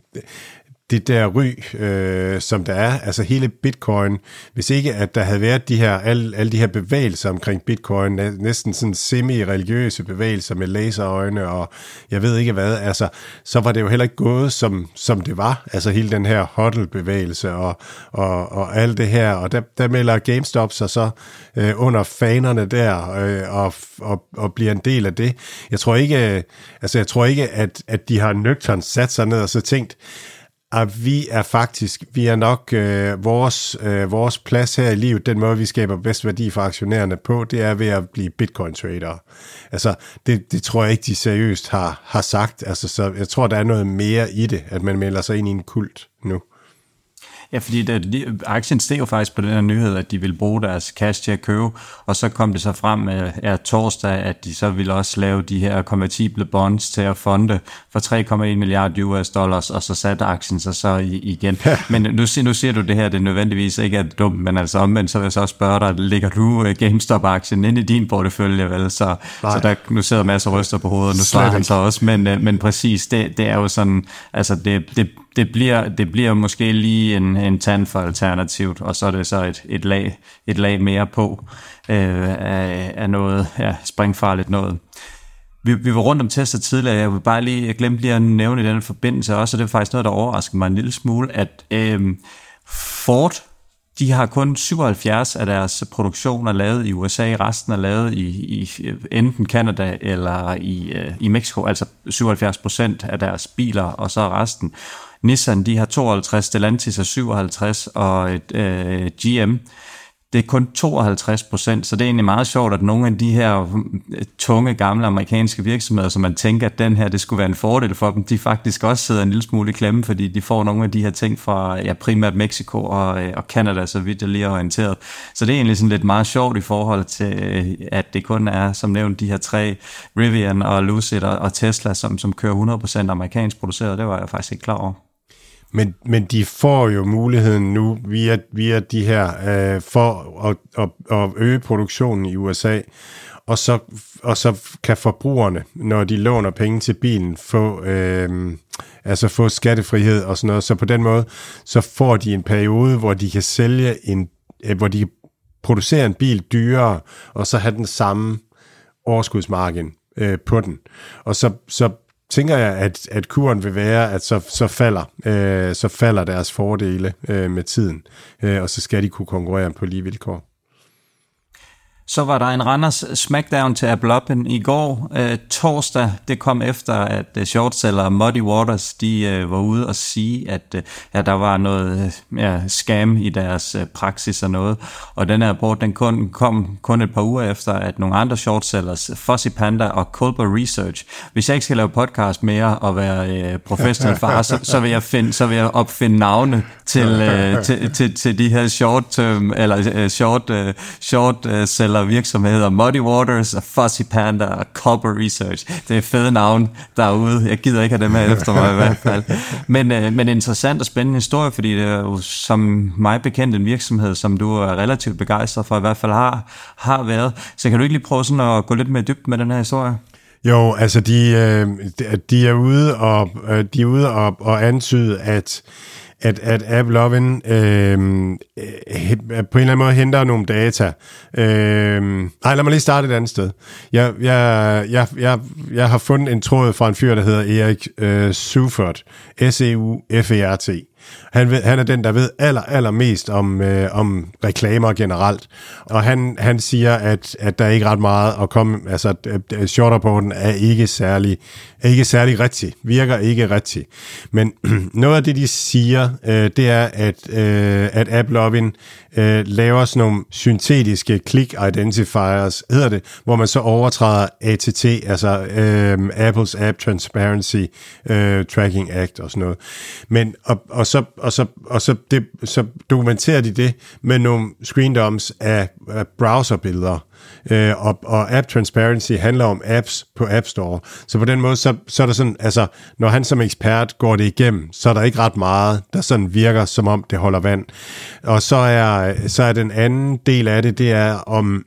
det der ry, øh, som der er, altså hele bitcoin, hvis ikke at der havde været de her, alle, alle de her bevægelser omkring bitcoin, næsten sådan semi-religiøse bevægelser med laserøjne og jeg ved ikke hvad, altså, så var det jo heller ikke gået, som, som det var, altså hele den her hodl-bevægelse og, og, og alt det her, og der, der melder GameStop sig så øh, under fanerne der, øh, og, og, og bliver en del af det. Jeg tror ikke, altså jeg tror ikke, at, at de har nøgternt sat sig ned og så tænkt, at vi er faktisk, vi er nok øh, vores, øh, vores plads her i livet, den måde, vi skaber bedst værdi for aktionærerne på, det er ved at blive bitcoin-trader. Altså, det, det tror jeg ikke, de seriøst har, har sagt. Altså, så jeg tror, der er noget mere i det, at man melder sig ind i en kult nu. Ja, fordi det, aktien steg jo faktisk på den her nyhed, at de ville bruge deres cash til at købe, og så kom det så frem ja, torsdag, at de så ville også lave de her konvertible bonds til at fonde for tre komma en milliarder U S dollars, og så satte aktien sig så igen. Ja. Men nu, nu siger du det her, det er nødvendigvis ikke er dumt, men altså omvendt, så vil jeg så også spørge dig, ligger du GameStop-aktien ind i din portefølje, vel? Så, så der, nu sidder masser af ryster på hovedet, nu svarer han så også, men, men præcis, det, det er jo sådan, altså det, det Det bliver, det bliver måske lige en, en tand for alternativt, og så er det så et, et, lag, et lag mere på øh, af, af noget ja, springfarligt noget. Vi, vi var rundt om Tesla tidligere, jeg vil bare lige, jeg glemte lige at nævne i den forbindelse også, og det er faktisk noget, der overrasker mig en lille smule, at øh, Ford, de har kun syvoghalvfjerds af deres produktioner lavet i U S A, resten er lavet i, i enten Canada eller i, i Mexico, altså syvoghalvfjerds procent af deres biler, og så resten. Nissan, de har tooghalvtreds, Stellantis er syvoghalvtreds, og øh, G M, det er kun tooghalvtreds procent, så det er egentlig meget sjovt, at nogle af de her tunge, gamle amerikanske virksomheder, som man tænker, at den her, det skulle være en fordel for dem, de faktisk også sidder en lille smule i klemme, fordi de får nogle af de her ting fra ja, primært Mexico og, og Canada, så vidt jeg lige er orienteret. Så det er egentlig sådan lidt meget sjovt i forhold til, at det kun er, som nævnt, de her tre, Rivian og Lucid og Tesla, som, som kører hundrede procent amerikansk produceret. Det var jeg faktisk ikke klar over. Men, men de får jo muligheden nu via, via de her øh, for at, at, at øge produktionen i U S A, og så, og så kan forbrugerne, når de låner penge til bilen, få, øh, altså få skattefrihed og sådan noget. Så på den måde, så får de en periode, hvor de kan sælge en, øh, hvor de kan producere en bil dyrere, og så have den samme overskudsmargin øh, på den. Og så, så tænker jeg, at, at kuren vil være, at så, så, falder, øh, så falder deres fordele øh, med tiden, øh, og så skal de kunne konkurrere på lige vilkår. Så var der en Randers Smackdown til Abloppen i går. Øh, torsdag, det kom efter, at uh, shortseller Muddy Waters, de uh, var ude og sige, at uh, ja, der var noget ja, scam i deres uh, praksis og noget. Og den her rapport, den kun, kom kun et par uger efter, at nogle andre shortsellers, Fuzzy Panda og Culper Research, hvis jeg ikke skal lave podcast mere og være uh, professionel far, så, så, vil jeg finde, så vil jeg opfinde navne til, uh, til, til, til de her short term, eller uh, short, uh, short uh, seller virksomheder, Muddy Waters og Fuzzy Panda og Culper Research. Det er fede navn derude. Jeg gider ikke have dem her efter mig i hvert fald. Men, øh, men interessant og spændende historie, fordi det er jo som mig bekendt en virksomhed, som du er relativt begejstret for, i hvert fald har, har været. Så kan du ikke lige prøve sådan at gå lidt mere dybt med den her historie? Jo, altså de, øh, de er ude og, de er ude og, og antyde, at at, at AppLovin øh, på en eller anden måde henter nogle data. Øh, nej, lad mig lige starte et andet sted. Jeg, jeg, jeg, jeg, jeg har fundet en tråd fra en fyr, der hedder Erik øh, Seufert, S E U F E R T. Han, ved, han er den, der ved aller, aller mest om, øh, om reklamer generelt. Og han, han siger, at, at der er ikke ret meget at komme... Altså, short-rapporten er ikke særlig, er ikke særlig rigtig. Virker ikke rigtig. Men noget af det, de siger, øh, det er, at, øh, at AppLovin øh, laver sådan nogle syntetiske click identifiers, hedder det, hvor man så overtræder A T T, altså øh, Apples App Transparency øh, Tracking Act og sådan noget. Men, og, og så, og så, og så, det, så dokumenterer de det med nogle screendumps af, af browserbilleder. Øh, og, og App Transparency handler om apps på App Store. Så på den måde, så, så er der sådan, altså, når han som ekspert går det igennem, så er der ikke ret meget, der sådan virker, som om det holder vand. Og så er, så er den anden del af det, det er om...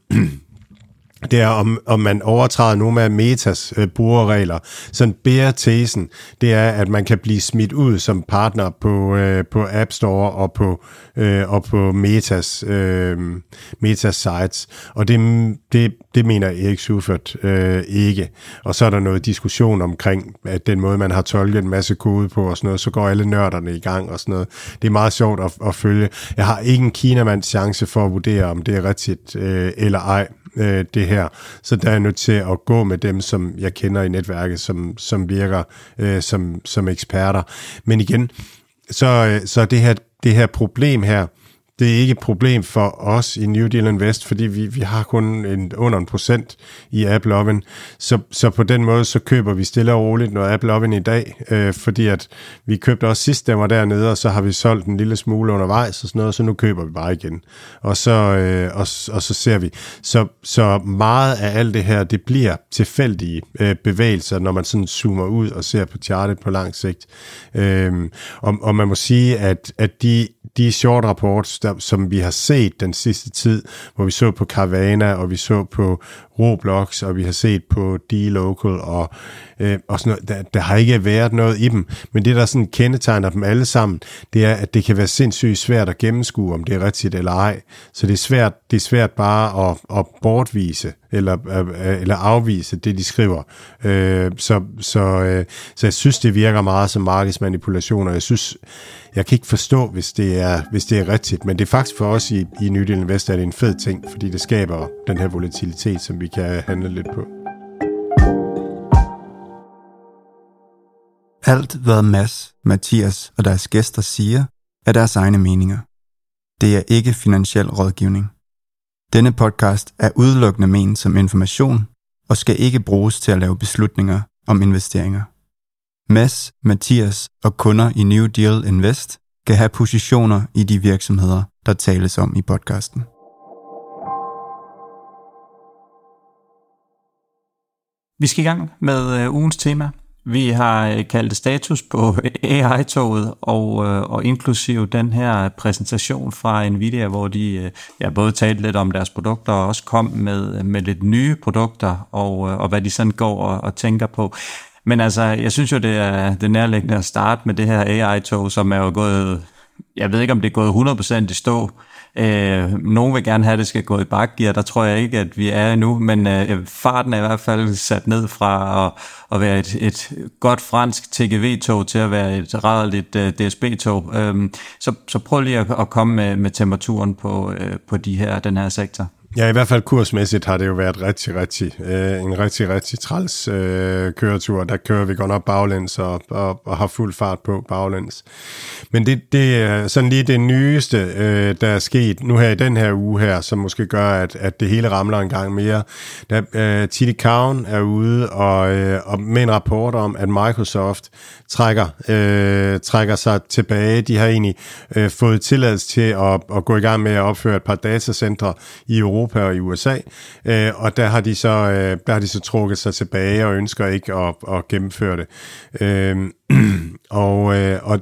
det er, om, om man overtræder nogle af Metas øh, brugerregler. Sådan bæretesen, det er, at man kan blive smidt ud som partner på, øh, på App Store og på, øh, og på Metas, øh, Metas sites. Og det, det, det mener Erik Seufert øh, ikke. Og så er der noget diskussion omkring, at den måde, man har tolket en masse kode på og sådan noget, så går alle nørderne i gang og sådan noget. Det er meget sjovt at, at følge. Jeg har ikke en kinamands chance for at vurdere, om det er rigtigt øh, eller ej. Det her. Så der er jeg nødt til at gå med dem, som jeg kender i netværket, som, som virker øh, som, som eksperter. Men igen, så, så det, her, det her problem her, det er ikke et problem for os i New Deal Invest, fordi vi, vi har kun en, under en procent i AppLovin. Så, så på den måde, så køber vi stille og roligt noget AppLovin i dag, øh, fordi at vi købte også sidst, der var dernede, og så har vi solgt en lille smule undervejs og sådan noget, så nu køber vi bare igen. Og så, øh, og, og så ser vi. Så, så meget af alt det her, det bliver tilfældige øh, bevægelser, når man sådan zoomer ud og ser på chartet på lang sigt. Øh, og, og man må sige, at, at de, de short reports, der, som vi har set den sidste tid, hvor vi så på Carvana, og vi så på Roblox, og vi har set på dLocal, og, øh, og sådan noget. Der, der har ikke været noget i dem, men det, der sådan kendetegner dem alle sammen, det er, at det kan være sindssygt svært at gennemskue, om det er rigtigt eller ej. Så det er svært, det er svært bare at, at bortvise, eller, eller afvise det, de skriver. Øh, så, så, øh, så jeg synes, det virker meget som markedsmanipulation, og jeg synes, jeg kan ikke forstå, hvis det er, hvis det er rigtigt, men det er faktisk for os i, i New Deal Invest, er det en fed ting, fordi det skaber den her volatilitet, som vi kan handle lidt på. Alt, hvad Mads, Mathias og deres gæster siger, er deres egne meninger. Det er ikke finansiel rådgivning. Denne podcast er udelukkende ment som information og skal ikke bruges til at lave beslutninger om investeringer. Mads, Mathias og kunder i New Deal Invest kan have positioner i de virksomheder, der tales om i podcasten. Vi skal i gang med uh, ugens tema. Vi har kaldt status på A I-toget, og, og inklusiv den her præsentation fra Nvidia, hvor de ja, både talte lidt om deres produkter, og også kom med, med lidt nye produkter, og, og hvad de sådan går og, og tænker på. Men altså, jeg synes jo, det er det nærliggende at starte med det her A I-tog, som er jo gået, jeg ved ikke, om det er gået hundrede procent i stå. Øh, nogen vil gerne have, at det skal gå i bakgear, der tror jeg ikke, at vi er endnu, men øh, farten er i hvert fald sat ned fra at, at være et, et godt fransk T G V-tog til at være et rædderligt øh, D S B-tog. Øh, så, så prøv lige at, at komme med, med temperaturen på, øh, på de her, den her sektor. Ja, i hvert fald kursmæssigt har det jo været rigtig, rigtig, øh, en rigtig, rigtig træls øh, køretur. Der kører vi godt nok baglæns og, og, og har fuld fart på baglæns. Men det, det er sådan lige det nyeste, øh, der er sket nu her i den her uge her, som måske gør, at, at det hele ramler en gang mere. Der, øh, T D Cowen er ude og, øh, og med en rapport om, at Microsoft trækker, øh, trækker sig tilbage. De har egentlig øh, fået tilladelse til at, at gå i gang med at opføre et par datacentre i Europa og i U S A, øh, og der har de så øh, der har de så trukket sig tilbage og ønsker ikke at, at gennemføre det. Øh, og, øh, og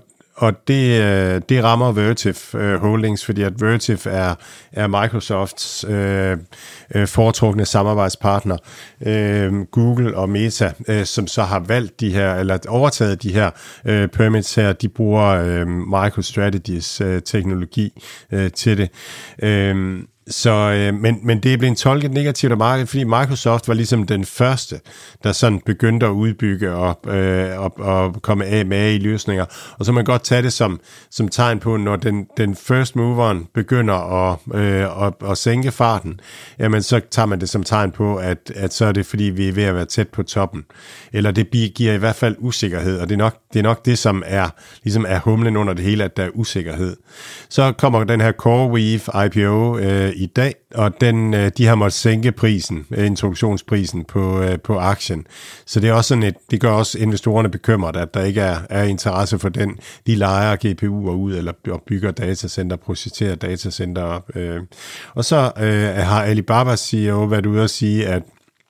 og det, det rammer Vertiv Holdings, fordi at Vertiv er, er Microsofts øh, foretrukne samarbejdspartner. Øh, Google og Meta, øh, som så har valgt de her, eller overtaget de her øh, permits her, de bruger øh, MicroStrategy's øh, teknologi øh, til det. Øh, Så, øh, men, men det er blevet tolket negativt af markedet, fordi Microsoft var ligesom den første, der sådan begyndte at udbygge og, øh, og, og komme af med A I-løsninger. Og så man godt tage det som, som tegn på, når den, den first moveren begynder at, øh, at, at sænke farten, jamen så tager man det som tegn på, at, at så er det fordi, vi er ved at være tæt på toppen. Eller det giver i hvert fald usikkerhed, og det er nok det, er nok det som er, ligesom er humlen under det hele, at der er usikkerhed. Så kommer den her CoreWeave I P O øh, i dag, og den, de har måttet sænke prisen, introduktionsprisen på, på aktien. Så det er også sådan et, det gør også investorerne bekymret, at der ikke er, er interesse for den. De lejer G P U'er ud, eller bygger datacenter, projekterer datacenter op. Og så øh, har Alibabas C E O været ude at sige, at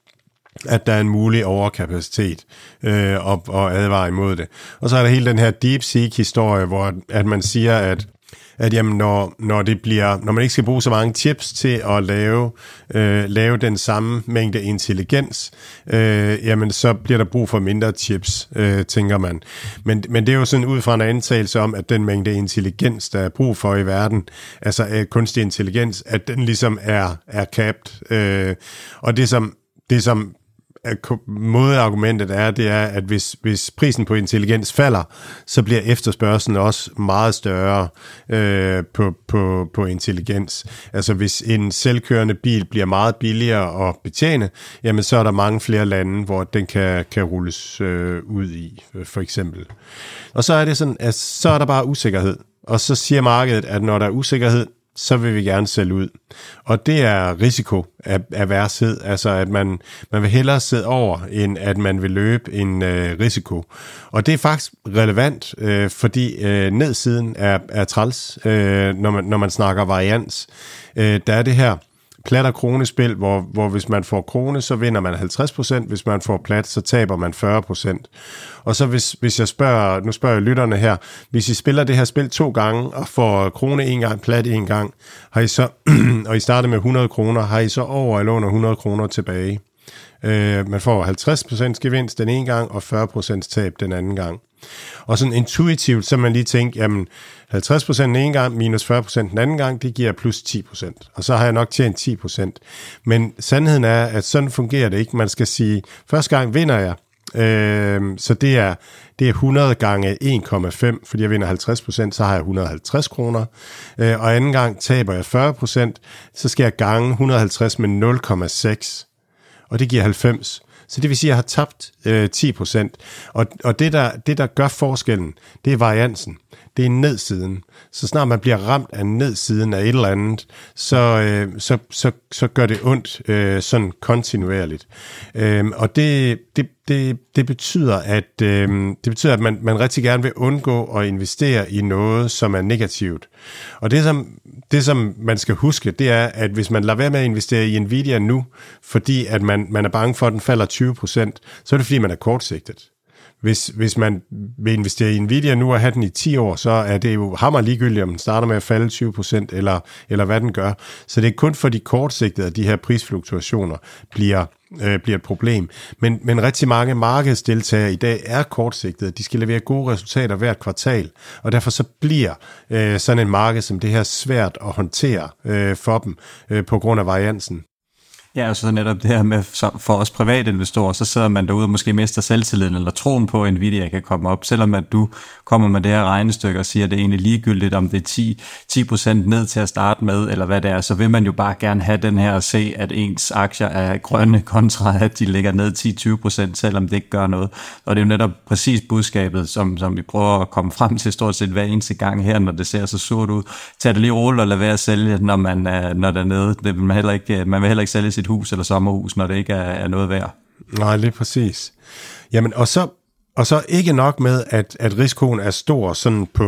at der er en mulig overkapacitet øh, og, og advare imod det. Og så er der hele den her DeepSeek-historie, hvor at man siger, at at jamen, når, når, det bliver, når man ikke skal bruge så mange chips til at lave, øh, lave den samme mængde intelligens, øh, jamen, så bliver der brug for mindre chips, øh, tænker man. Men, men det er jo sådan ud fra en antagelse om, at den mængde intelligens, der er brug for i verden, altså øh, kunstig intelligens, at den ligesom er, er capped. Øh, og det som, det som modargumentet er, det er, at hvis, hvis prisen på intelligens falder, så bliver efterspørgselen også meget større øh, på, på, på intelligens. Altså hvis en selvkørende bil bliver meget billigere at betjene, jamen så er der mange flere lande, hvor den kan, kan rulles øh, ud i, for eksempel. Og så er det sådan, at så er der bare usikkerhed. Og så siger markedet, at når der er usikkerhed, så vil vi gerne sælge ud. Og det er risiko af, af værdshed, altså at man, man vil hellere sidde over, end at man vil løbe en øh, risiko. Og det er faktisk relevant, øh, fordi øh, nedsiden er, er træls, øh, når, man, når man snakker varians. Øh, der er det her plat- og kronespil, hvor, hvor hvis man får krone, så vinder man halvtreds procent, hvis man får plat, så taber man fyrre procent. Og så hvis, hvis jeg spørger, nu spørger jeg lytterne her, hvis I spiller det her spil to gange, og får krone en gang, plat en gang, har I så, og I starter med hundrede kroner, har I så over eller under hundrede kroner tilbage. Øh, man får halvtreds procent gevinst den ene gang, og fyrre procent tab den anden gang. Og sådan intuitivt, så man lige tænker, jamen halvtreds procent den ene gang, minus fyrre procent den anden gang, det giver plus ti procent. Og så har jeg nok tjent ti procent. Men sandheden er, at sådan fungerer det ikke. Man skal sige, første gang vinder jeg, øh, så det er, det er hundrede gange en komma fem, fordi jeg vinder halvtreds procent, så har jeg et hundrede og halvtreds kroner. Øh, og anden gang taber jeg fyrre procent, så skal jeg gange et hundrede og halvtreds med nul komma seks, og det giver halvfems. Så det vil sige, at jeg har tabt øh, ti procent. Og, og det, der, det, der gør forskellen, det er variansen. Det er nedsiden. Så snart man bliver ramt af nedsiden af et eller andet, så, øh, så, så, så gør det ondt øh, sådan kontinuerligt. Øh, og det, det, det, det betyder, at, øh, det betyder, at man, man rigtig gerne vil undgå at investere i noget, som er negativt. Og det som, det, som man skal huske, det er, at hvis man lader være med at investere i Nvidia nu, fordi at man, man er bange for, at den falder tyve procent, så er det fordi, man er kortsigtet. Hvis, hvis man vil investere i Nvidia nu og have den i ti år, så er det jo hammer ligegyldigt, om den starter med at falde tyve procent, eller, eller hvad den gør. Så det er kun for de kortsigtede, at de her prisfluktuationer bliver, øh, bliver et problem. Men, men rigtig mange markedsdeltagere i dag er kortsigtede. De skal levere gode resultater hvert kvartal, og derfor så bliver øh, sådan en marked som det her svært at håndtere øh, for dem øh, på grund af variansen. Ja, og så netop det her med, for os private investorer, så sidder man derude og måske mister selvtilliden eller troen på, at Nvidia kan komme op. Selvom at du kommer med det her regnestykke og siger, at det er egentlig ligegyldigt, om det er ti procent ned til at starte med, eller hvad det er, så vil man jo bare gerne have den her og se, at ens aktier er grønne, kontra at de ligger ned ti til tyve procent, selvom det ikke gør noget. Og det er jo netop præcis budskabet, som, som vi prøver at komme frem til stort set hver eneste gang her, når det ser så surt ud. Tag det lige roligt og lad være at sælge, når man er, når der er nede. Det vil man, heller ikke, man vil heller ikke sælge sit hus eller sommerhus, når det ikke er, er noget værd. Nej, lige præcis. Jamen, og så, og så ikke nok med, at, at risikoen er stor sådan på,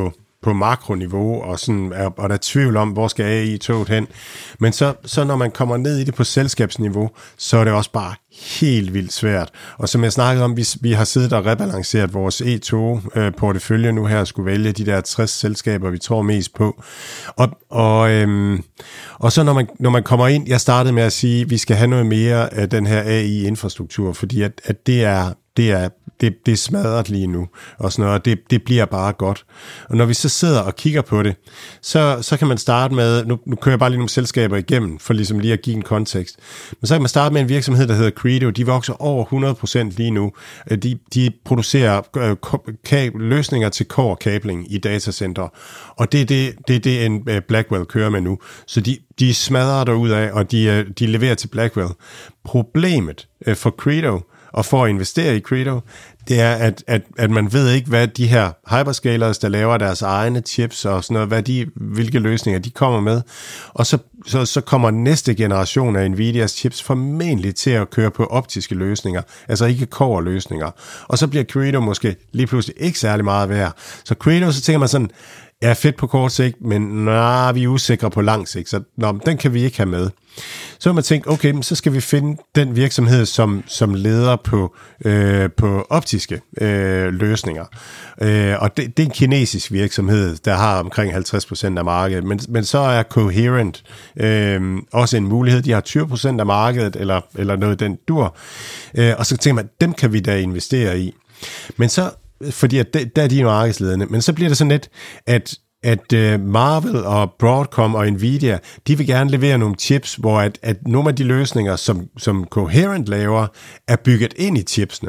på makroniveau, og, sådan, og der er tvivl om, hvor skal A I-toget hen. Men så, så når man kommer ned i det på selskabsniveau, så er det også bare helt vildt svært. Og som jeg snakkede om, vi, vi har siddet og rebalanceret vores E to-portefølje nu her, og skulle vælge de der tres selskaber, vi tror mest på. Og, og, øhm, og så når man, når man kommer ind, jeg startede med at sige, at vi skal have noget mere af den her A I-infrastruktur, fordi at, at det er det er Det, det er smadret lige nu, og sådan noget, og det, det bliver bare godt. Og når vi så sidder og kigger på det, så, så kan man starte med, nu, nu kører jeg bare lige nogle selskaber igennem, for ligesom lige at give en kontekst, men så kan man starte med en virksomhed, der hedder Credo. De vokser over hundrede procent lige nu. De, de producerer øh, kab- løsninger til core-kabling i datacenter, og det er det, det, er det en uh, Blackwell kører med nu. Så de, de smadrer derudad, og de, de leverer til Blackwell. Problemet uh, for Credo, og for at investere i Credo, det er, at, at, at man ved ikke, hvad de her hyperscalers, der laver deres egne chips og sådan noget, hvad de, hvilke løsninger de kommer med. Og så, så, så kommer næste generation af Nvidias chips formentlig til at køre på optiske løsninger, altså ikke core-løsninger. Og så bliver Credo måske lige pludselig ikke særlig meget værd. Så Credo, så tænker man sådan, ja, fedt på kort sigt, men nej, vi er usikre på lang sigt, så nå, den kan vi ikke have med. Så har man tænkt, okay, så skal vi finde den virksomhed, som, som leder på, øh, på optiske øh, løsninger. Øh, og det, det er en kinesisk virksomhed, der har omkring halvtreds procent af markedet, men, men så er Coherent øh, også en mulighed. De har tyve procent af markedet, eller, eller noget den dur. Øh, og så tænker man, dem kan vi da investere i. Men så fordi at der er de markedsledende, men så bliver det sådan lidt, at at uh, Marvell og Broadcom og Nvidia, de vil gerne levere nogle chips, hvor at, at nogle af de løsninger, som, som Coherent laver, er bygget ind i chipsene.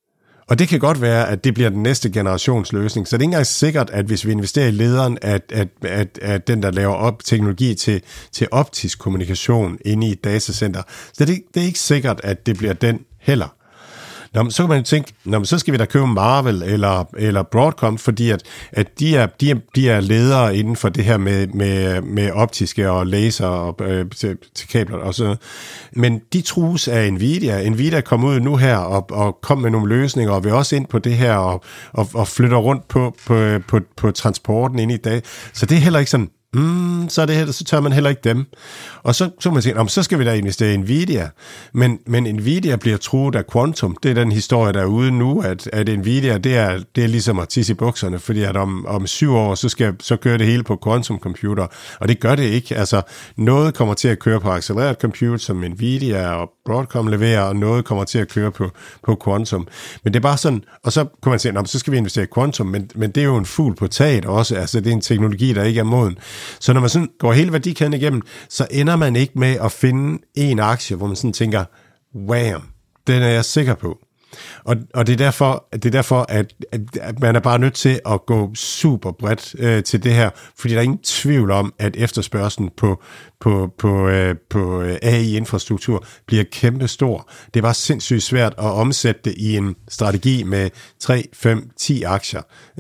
Og det kan godt være, at det bliver den næste generations løsning. Så det er ikke engang sikkert, at hvis vi investerer i lederen, at, at, at, at den, der laver op teknologi til, til optisk kommunikation inde i et datacenter, så det, det er ikke sikkert, at det bliver den heller. Nå, så kan man jo tænke, nå, så skal vi da købe Marvell eller, eller Broadcom, fordi at, at de, er, de, er, de er ledere inden for det her med, med, med optiske og laser og, øh, til, til kabler og sådan. Men de trues af Nvidia. Nvidia kom ud nu her og, og kom med nogle løsninger, og vil også ind på det her og, og, og flytter rundt på, på, på, på transporten ind i dag. Så det er heller ikke sådan, Mm, så, er det her, så tør man heller ikke dem. Og så, så man sige, så skal vi da investere i Nvidia. Men, men Nvidia bliver truet af Quantum. Det er den historie, der er ude nu, at, at Nvidia, det er, det er ligesom at tisse i bukserne, fordi at om, om syv år, så, skal, så kører det hele på Quantum computer. Og det gør det ikke. Altså, noget kommer til at køre på accelereret compute, som Nvidia og Broadcom leverer, og noget kommer til at køre på, på Quantum. Men det er bare sådan, og så kan man sige, så skal vi investere i Quantum, men, men det er jo en fugl på taget også. Altså, det er en teknologi, der ikke er moden. Så når man sådan går hele værdikæden igennem, så ender man ikke med at finde en aktie, hvor man sådan tænker, wham, den er jeg sikker på. Og, og det er derfor, det er derfor at, at, at man er bare nødt til at gå super bredt øh, til det her, fordi der er ingen tvivl om, at efterspørgslen på, på, på, øh, på A I-infrastruktur bliver kæmpe stor. Det var sindssygt svært at omsætte det i en strategi med tre, fem, ti aktier,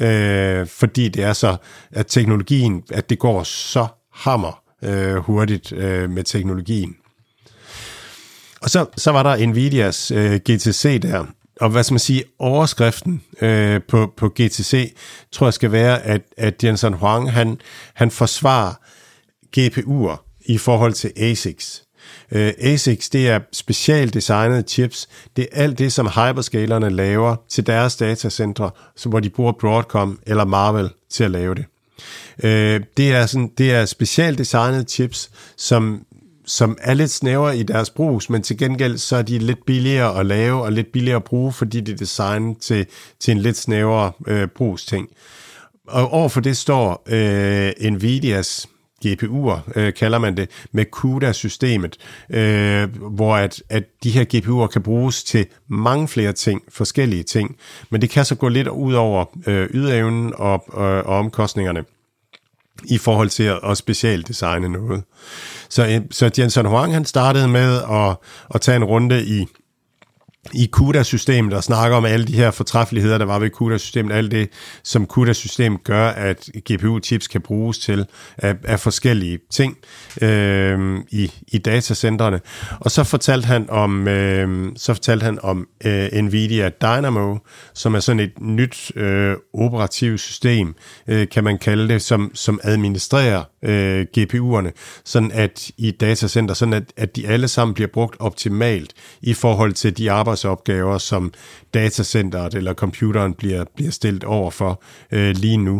øh, fordi det er så, at teknologien, at det går så hammer øh, hurtigt øh, med teknologien. Og så, så var der Nvidias øh, G T C der, og hvad skal man sige, overskriften øh, på, på G T C, tror jeg skal være, at, at Jensen Huang, han, han forsvarer G P U'er i forhold til A S I Cs. Øh, A S I Cs, det er specielt designede chips, det er alt det, som hyperscalerne laver til deres datacentre, hvor de bruger Broadcom eller Marvell til at lave det. Øh, det er sådan, det er specielt designede chips, som som er lidt snævere i deres brugs, men til gengæld så er de lidt billigere at lave og lidt billigere at bruge, fordi de er designet til, til en lidt snævere øh, brugsting. Og overfor det står øh, Nvidias G P U'er, øh, kalder man det, med CUDA-systemet, øh, hvor at, at de her G P U'er kan bruges til mange flere ting, forskellige ting, men det kan så gå lidt ud over øh, ydeevnen og, og, og omkostningerne i forhold til at, at specialdesigne noget. Så, så Jensen Huang, han startede med at, at tage en runde i, i CUDA-systemet og snakker om alle de her fortræffeligheder, der var ved CUDA-systemet, alt det, som CUDA-systemet gør, at G P U-chips kan bruges til af, af forskellige ting øh, i, i datacentrene. Og så fortalte han om, øh, så fortalte han om øh, NVIDIA Dynamo, som er sådan et nyt øh, operativt system, øh, kan man kalde det, som, som administrerer øh, G P U'erne, sådan at i datacenter, sådan at, at de alle sammen bliver brugt optimalt i forhold til de arbejdsopgaver, som datacenteret eller computeren bliver, bliver stillet over for øh, lige nu.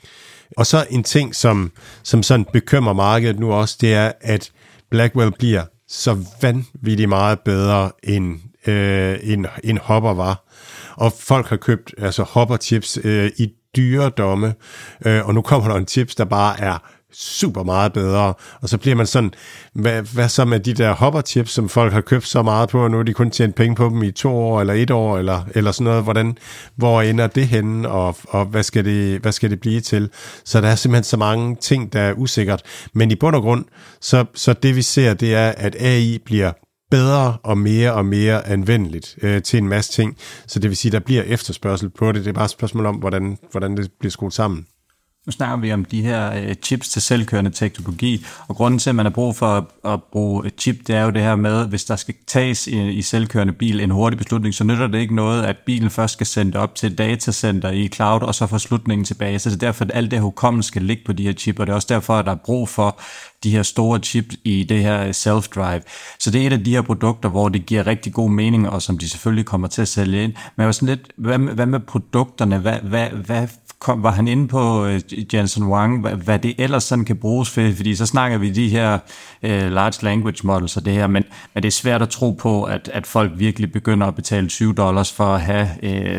Og så en ting, som, som sådan bekymrer markedet nu også, det er, at Blackwell bliver så vanvittigt meget bedre, end, øh, end, end Hopper var. Og folk har købt altså Hopper-chips øh, i dyre domme, øh, og nu kommer der en chips, der bare er super meget bedre, og så bliver man sådan, hvad, hvad så med de der Hopper-chips, som folk har købt så meget på, og nu er de kun tjent penge på dem i to år, eller et år, eller, eller sådan noget, hvordan, hvor ender det henne, og, og hvad, skal det, hvad skal det blive til? Så der er simpelthen så mange ting, der er usikkert, men i bund og grund, så, så det vi ser, det er, at A I bliver bedre og mere og mere anvendeligt øh, til en masse ting, så det vil sige, der bliver efterspørgsel på det, det er bare et spørgsmål om, hvordan, hvordan det bliver skruet sammen. Nu snakker vi om de her øh, chips til selvkørende teknologi, og grunden til, at man har brug for at, at bruge et chip, det er jo det her med, hvis der skal tages i, i selvkørende bil en hurtig beslutning, så nytter det ikke noget, at bilen først skal sende det op til et datacenter i cloud, og så får slutningen tilbage. Så det er derfor, at alt det her hukommelse skal ligge på de her chip, og det er også derfor, at der er brug for de her store chips i det her self-drive. Så det er et af de her produkter, hvor det giver rigtig god mening, og som de selvfølgelig kommer til at sælge ind. Men jeg var sådan lidt, hvad med, hvad med produkterne? Hvad, hvad, hvad kom, var han inde på uh, Jensen Huang, hvad, hvad det ellers sådan kan bruges for? Fordi så snakker vi de her uh, large language models og det her, men, men det er svært at tro på, at, at folk virkelig begynder at betale tyve dollars for at have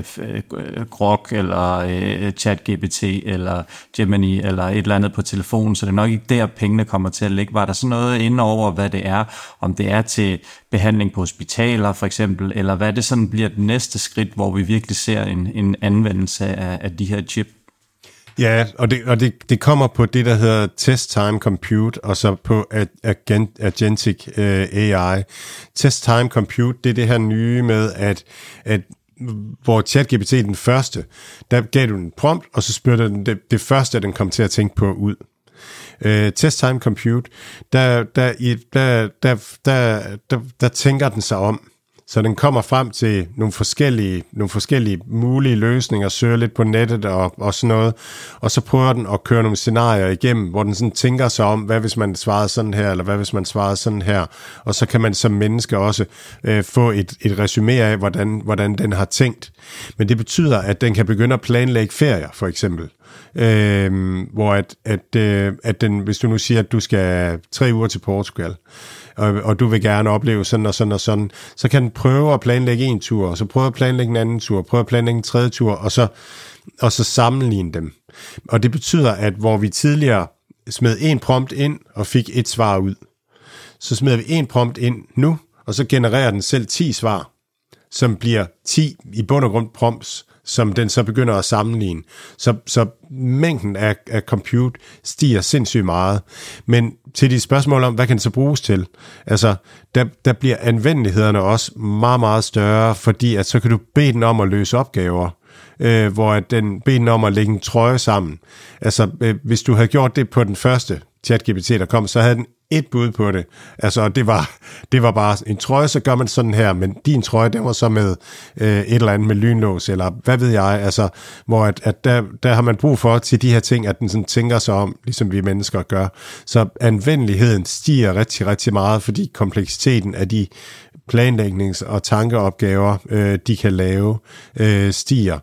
uh, Grok eller uh, ChatGPT eller Gemini eller et eller andet på telefonen, så det er nok ikke der, pengene kommer til at ligge. Var der sådan noget inde over, hvad det er, om det er til behandling på hospitaler for eksempel, eller hvad det sådan bliver det næste skridt, hvor vi virkelig ser en, en anvendelse af, af de her chip? Ja, og, det, og det, det kommer på det, der hedder Test Time Compute, og så på Agent, Agentic uh, A I. Test Time Compute, det er det her nye med, at, at hvor ChatGPT den første, der gav du en prompt, og så spurgte den det, det første, den kom til at tænke på ud. Uh, Test Time Compute, der, der, der, der, der, der, der tænker den sig om, så den kommer frem til nogle forskellige, nogle forskellige mulige løsninger, søger lidt på nettet og, og sådan noget, og så prøver den at køre nogle scenarier igennem, hvor den sådan tænker sig om, hvad hvis man svarede sådan her, eller hvad hvis man svarede sådan her, og så kan man som menneske også øh, få et, et resumé af, hvordan, hvordan den har tænkt. Men det betyder, at den kan begynde at planlægge ferier, for eksempel. Øh, hvor at, at, øh, at den, hvis du nu siger, at du skal tre uger til Portugal, og, og du vil gerne opleve sådan og sådan og sådan, så kan den prøve at planlægge en tur, og så prøve at planlægge en anden tur, prøve at planlægge en tredje tur, og så, og så sammenligne dem. Og det betyder, at hvor vi tidligere smed en prompt ind og fik et svar ud, så smider vi en prompt ind nu, og så genererer den selv ti svar, som bliver ti i bund og grund prompts, som den så begynder at sammenligne. Så, så mængden af, af compute stiger sindssygt meget. Men til de spørgsmål om, hvad kan det så bruges til? Altså, der, der bliver anvendelighederne også meget, meget større, fordi at så kan du bede den om at løse opgaver, øh, hvor at den beder den om at lægge en trøje sammen. Altså, øh, hvis du havde gjort det på den første ChatGPT, der kom, så havde den et bud på det. Altså, det var, det var bare en trøje, så gør man sådan her, men din trøje, den var så med øh, et eller andet med lynlås, eller hvad ved jeg, altså, hvor at, at der, der har man brug for til de her ting, at den sådan tænker sig om, ligesom vi mennesker gør. Så anvendeligheden stiger rigtig, rigtig meget, fordi kompleksiteten af de planlægnings- og tankeopgaver, øh, de kan lave, øh, stiger.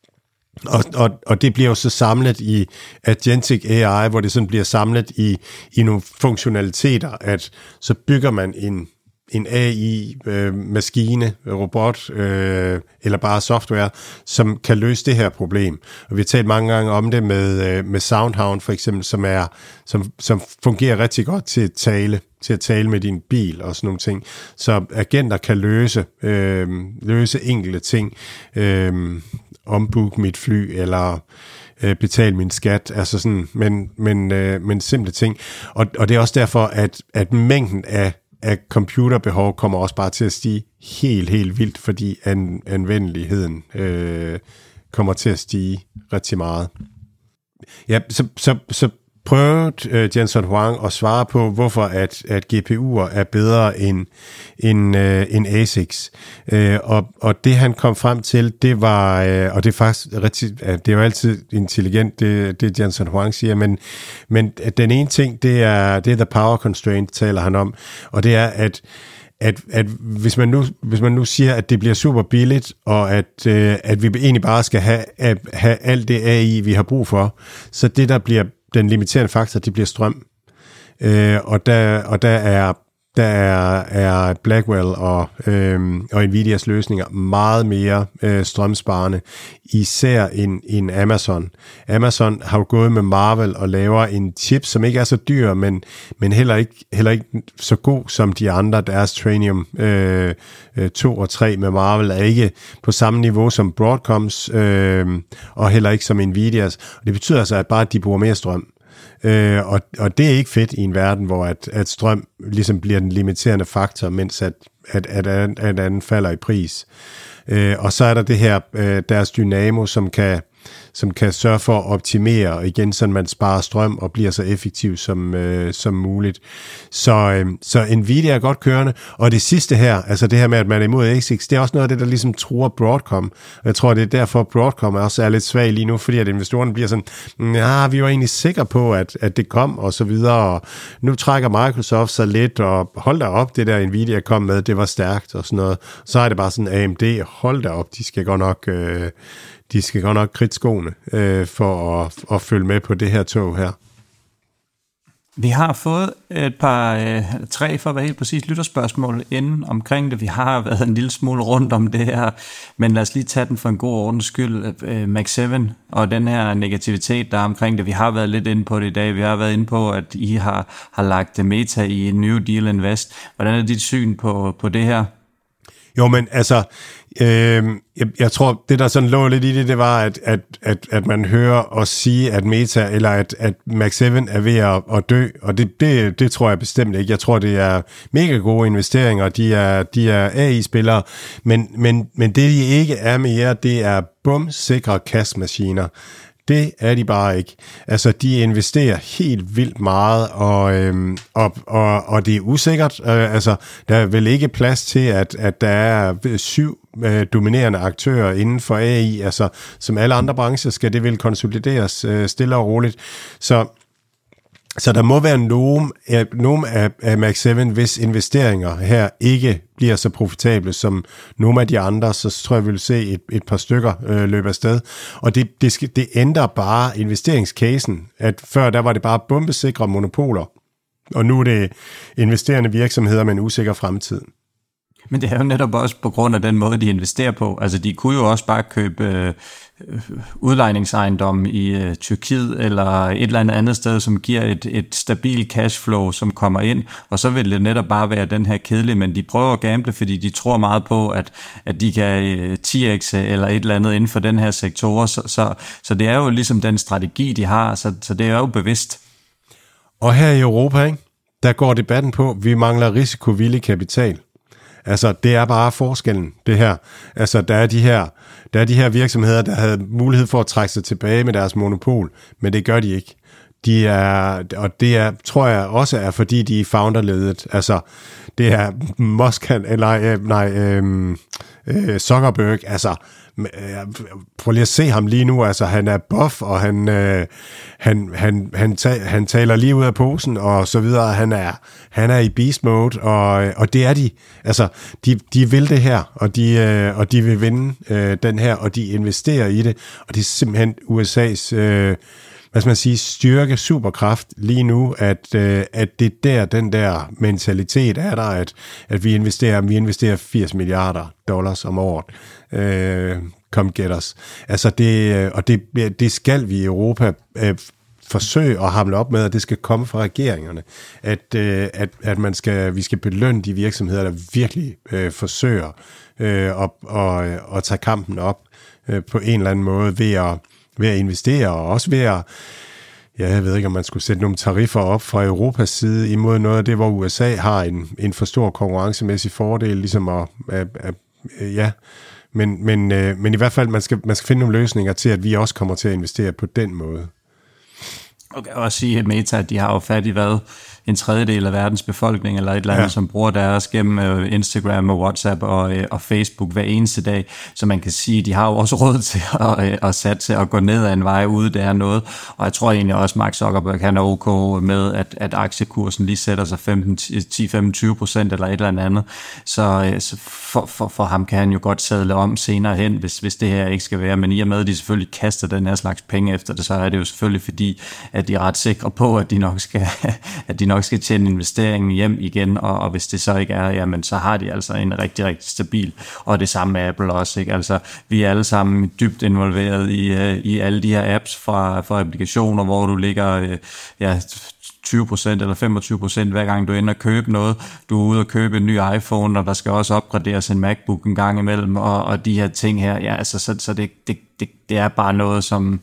Og, og, og det bliver jo så samlet i Agentic A I, hvor det sådan bliver samlet i, i nogle funktionaliteter, at så bygger man en, en A I-maskine, øh, robot øh, eller bare software, som kan løse det her problem. Og vi har talt mange gange om det med, øh, med SoundHound for eksempel, som, er, som, som fungerer rigtig godt til at tale, til at tale med din bil og sådan nogle ting. Så agenter kan løse, øh, løse enkelte ting, øh, ombook mit fly, eller øh, betale min skat, altså sådan, men, men, øh, men simple ting. Og, og det er også derfor, at, at mængden af at computerbehov kommer også bare til at stige helt, helt vildt, fordi an, anvendeligheden øh, kommer til at stige rigtig meget. Ja, så, så, så prøvede øh, Jensen Huang at svare på, hvorfor at, at G P U'er er bedre end, end, øh, end A S I Cs. Øh, og, og det han kom frem til, det var, øh, og det er faktisk rigtig, det er jo altid intelligent, det, det Jensen Huang siger, men, men den ene ting, det er, det er the power constraint, taler han om, og det er, at At, at hvis, man nu, hvis man nu siger, at det bliver super billigt, og at, øh, at vi egentlig bare skal have, have alt det A I, vi har brug for, så det, der bliver den limiterende faktor, det bliver strøm. Øh, og der, og der er der er, er Blackwell og, øhm, og Nvidias løsninger meget mere øh, strømsparende, især end, end Amazon. Amazon har jo gået med Marvel og laver en chip, som ikke er så dyr, men, men heller, ikke, heller ikke så god som de andre. Deres Trainium øh, to og tre med Marvel er ikke på samme niveau som Broadcoms, øh, og heller ikke som Nvidias. Og det betyder altså, at bare at de bruger mere strøm. Øh, og, og det er ikke fedt i en verden, hvor at, at strøm ligesom bliver den limiterende faktor, mens at, at, at, at, at anden falder i pris. Øh, og så er der det her, øh, deres Dynamo, som kan, som kan sørge for at optimere, og igen, så man sparer strøm og bliver så effektiv som, øh, som muligt. Så, øh, så Nvidia er godt kørende, og det sidste her, altså det her med, at man er imod A S I Cs, det er også noget af det, der ligesom truer Broadcom. Jeg tror, det er derfor, Broadcom også er lidt svag lige nu, fordi at investorerne bliver sådan, ja, vi var egentlig sikre på, at, at det kom, og så videre, og nu trækker Microsoft sig lidt, og hold da op, det der Nvidia kom med, det var stærkt, og sådan noget. Så er det bare sådan, A M D, hold da op, de skal godt nok... Øh, De skal godt nok kridte skoene øh, for at, at følge med på det her tog her. Vi har fået et par, øh, tre for at være helt præcis, lytterspørgsmål inden omkring det. Vi har været en lille smule rundt om det her, men lad os lige tage den for en god ordens skyld. Øh, Max syv og den her negativitet, der er omkring det. Vi har været lidt inde på det i dag. Vi har været inde på, at I har, har lagt Meta i New Deal Invest. Hvordan er dit syn på, på det her? Jo, men altså, øh, jeg, jeg tror, det der sådan lå lidt i det, det var, at, at, at, at man hører os sige, at Meta, eller at, at Max syv er ved at, at dø, og det, det, det tror jeg bestemt ikke. Jeg tror, det er mega gode investeringer, de er, de er A I-spillere, men, men, men det, de ikke er mere, det er bumsikre kastmaskiner. Det er de bare ikke. Altså, de investerer helt vildt meget, og, øhm, og, og, og det er usikkert. Øh, altså, der er vel ikke plads til, at, at der er syv øh, dominerende aktører inden for A I. Altså, som alle andre brancher skal det vel konsolideres øh, stille og roligt. Så Så der må være nogen, nogen af, af Max syv, hvis investeringer her ikke bliver så profitable som nogle af de andre, så tror jeg, vi vil se et, et par stykker øh, løbe afsted. Og det, det, skal, det ændrer bare investeringscasen, at før der var det bare bombesikre monopoler, og nu er det investerende virksomheder med en usikker fremtid. Men det er jo netop også på grund af den måde, de investerer på. Altså, de kunne jo også bare købe øh, udlejningsejendom i øh, Tyrkiet eller et eller andet andet sted, som giver et, et stabilt cashflow, som kommer ind, og så vil det netop bare være den her kedelige, men de prøver at gamble, fordi de tror meget på, at, at de kan øh, ti x eller et eller andet inden for den her sektor, så, så, så det er jo ligesom den strategi, de har, så, så det er jo bevidst. Og her i Europa, ikke, der går debatten på, at vi mangler risikovillig kapital. Altså, det er bare forskellen, det her. Altså, der er de her, der er de her virksomheder, der havde mulighed for at trække sig tilbage med deres monopol, men det gør de ikke. De er, og det er, tror jeg også er, fordi de er founderledet. Altså, det er Musk, eller nej, øh, øh, Zuckerberg, altså, prøv lige at se ham lige nu, altså han er buff, og han, øh, han, han, han, ta- han taler lige ud af posen, og så videre, han er, han er i beast mode, og, og det er de, altså de, de vil det her, og de, øh, og de vil vinde øh, den her, og de investerer i det, og det er simpelthen U S A's, øh, hvad skal man sige, styrke, superkraft lige nu, at, øh, at det der, den der mentalitet er der, at, at vi investerer, vi investerer firs milliarder dollars om året. Øh, come get us. Altså det, og det, det skal vi i Europa øh, forsøge at hamle op med, at det skal komme fra regeringerne. At, øh, at, at man skal, vi skal belønne de virksomheder, der virkelig øh, forsøger øh, at, og, at tage kampen op øh, på en eller anden måde ved at ved at investere, og også ved at, Ja, jeg ved ikke, om man skulle sætte nogle tariffer op fra Europas side imod noget af det, hvor U S A har en, en for stor konkurrencemæssig fordel, ligesom at, at, at ja, men, men, men i hvert fald, man skal, man skal finde nogle løsninger til, at vi også kommer til at investere på den måde. Okay, og sige, at Meta, at de har jo fat i hvad, en tredjedel af verdens befolkning, eller et eller andet, ja. som bruger deres gennem Instagram og WhatsApp og, og Facebook hver eneste dag, så man kan sige, at de har jo også råd til at, at satse og gå ned ad en vej ude, det er noget, og jeg tror egentlig også, Mark Zuckerberg han er ok med, at, at aktiekursen lige sætter sig femten til femogtyve procent eller et eller andet, så, så for, for, for ham kan han jo godt sadle om senere hen, hvis, hvis det her ikke skal være, men i og med, at de selvfølgelig kaster den her slags penge efter det, så er det jo selvfølgelig fordi, at de er ret sikre på, at de nok skal, at de nok skal tjene investeringen hjem igen, og, og hvis det så ikke er, jamen så har de altså en rigtig, rigtig stabil, og det samme med Apple også, ikke? Altså, vi er alle sammen dybt involveret i, uh, i alle de her apps fra, fra applikationer, hvor du ligger, uh, ja, tyve procent eller femogtyve procent hver gang du ender og købe noget. Du er ude og købe en ny iPhone, og der skal også opgraderes en MacBook en gang imellem, og, og de her ting her, ja, altså, så, så det, det, det, det er bare noget, som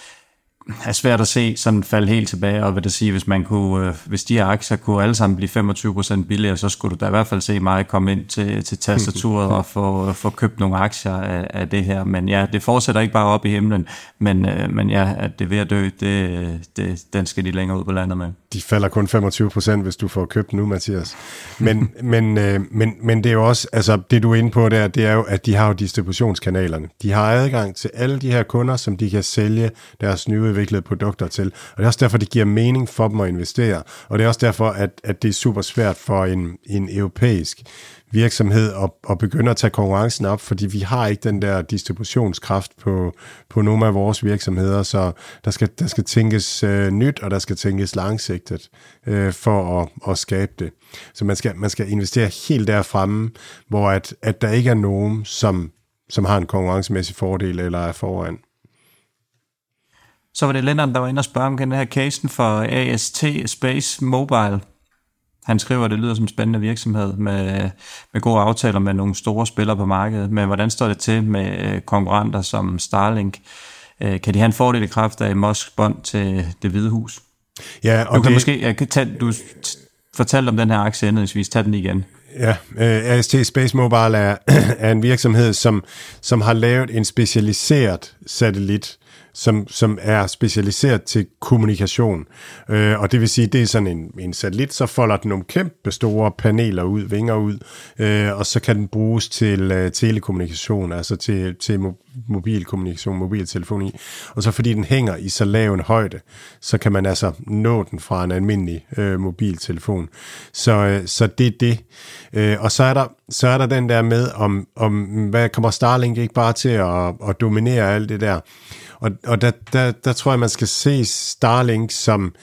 er svært at se sådan falde helt tilbage, og vil det sige, hvis man kunne, øh, hvis de her aktier kunne alle sammen blive femogtyve procent billigere, så skulle du da i hvert fald se mig komme ind til, til tastaturet og få, få købt nogle aktier af, af det her. Men ja, det fortsætter ikke bare op i himlen, men, øh, men ja, at det er ved at dø, det, det, den skal de længere ud på landet med. De falder kun femogtyve procent, hvis du får købt nu, Mathias. Men, men, øh, men, men det er jo også, altså det du er inde på der, det er jo, at de har jo distributionskanalerne. De har adgang til alle de her kunder, som de kan sælge deres nye udviklede produkter til. Og det er også derfor, det giver mening for dem at investere. Og det er også derfor, at, at det er super svært for en, en europæisk virksomhed at, at begynde at tage konkurrencen op, fordi vi har ikke den der distributionskraft på, på nogle af vores virksomheder, så der skal, der skal tænkes øh, nyt, og der skal tænkes langsigtet øh, for at, at skabe det. Så man skal, man skal investere helt derfremme, hvor at, at der ikke er nogen, som, som har en konkurrencemæssig fordel eller er foran. Så var det Lennart, der var inde og spørge om den her casen for A S T Space Mobile. Han skriver, at det lyder som en spændende virksomhed med, med gode aftaler med nogle store spillere på markedet. Men hvordan står det til med konkurrenter som Starlink? Kan de have en fordel i kraft af Musks bånd til Det Hvide Hus? Ja, og du kan det... måske jeg kan tage, du fortalte om den her aktie indledningsvis. Tag den igen. Ja, A S T Space Mobile er, er en virksomhed, som, som har lavet en specialiseret satellit, som, som er specialiseret til kommunikation. Øh, og det vil sige, det er sådan en, en satellit, så folder den nogle kæmpe store paneler ud, vinger ud, øh, og så kan den bruges til uh, telekommunikation, altså til, til mo- mobilkommunikation, mobiltelefoni. Og så fordi den hænger i så lav en højde, så kan man altså nå den fra en almindelig øh, mobiltelefon. Så, øh, så det er det. Øh, og så er der så er der den der med, om, om hvad kommer Starlink ikke bare til at, at dominere alt det der. Og, og der, der, der tror jeg, man skal se Starlink som,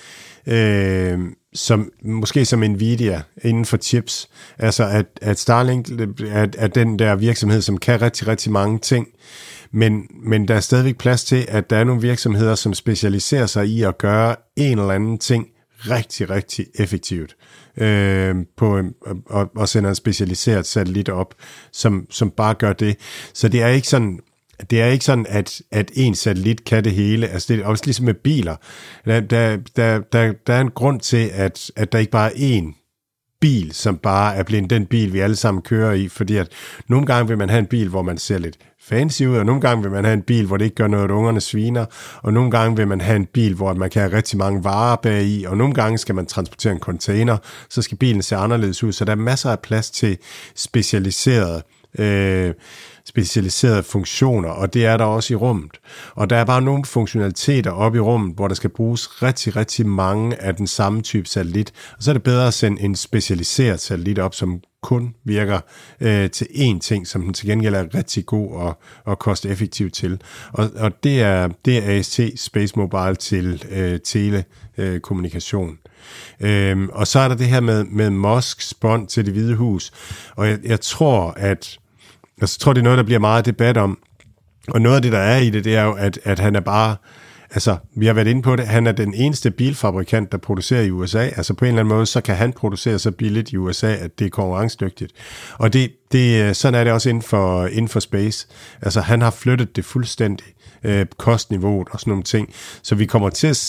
øh, som måske som Nvidia inden for chips. Altså, at, at Starlink er, er den der virksomhed, som kan rigtig, rigtig mange ting. Men, men der er stadigvæk plads til, at der er nogle virksomheder, som specialiserer sig i at gøre en eller anden ting rigtig, rigtig effektivt. Øh, på, og, og sender en specialiseret satellit op, som, som bare gør det. Så det er ikke sådan... Det er ikke sådan, at, at en satellit kan det hele. Altså det er også ligesom med biler. Der, der, der, der, der er en grund til, at, at der ikke bare er én bil, som bare er blevet den bil, vi alle sammen kører i. Fordi at nogle gange vil man have en bil, hvor man ser lidt fancy ud, og nogle gange vil man have en bil, hvor det ikke gør noget, at ungerne sviner, og nogle gange vil man have en bil, hvor man kan have rigtig mange varer bag i, og nogle gange skal man transportere en container, så skal bilen se anderledes ud. Så der er masser af plads til specialiserede øh, specialiserede funktioner, og det er der også i rummet. Og der er bare nogle funktionaliteter oppe i rummet, hvor der skal bruges rigtig, rigtig mange af den samme type satellit, og så er det bedre at sende en specialiseret satellit op, som kun virker øh, til én ting, som den til gengæld er rigtig god og, og kosteffektiv til. Og, og det er, det er A S T Space Mobile til øh, telekommunikation. Øh, øhm, og så er der det her med, med Musks bånd til Det Hvide Hus, og jeg, jeg tror, at Jeg tror, det er noget, der bliver meget debat om. Og noget af det, der er i det, det er jo, at, at han er bare... Altså, vi har været inde på det. Han er den eneste bilfabrikant, der producerer i U S A. Altså, på en eller anden måde, så kan han producere så billigt i U S A, at det er konkurrencedygtigt. Og det, det, sådan er det også inden for, inden for space. Altså, han har flyttet det fuldstændig. Øh, kostniveauet og sådan nogle ting. Så vi kommer til at se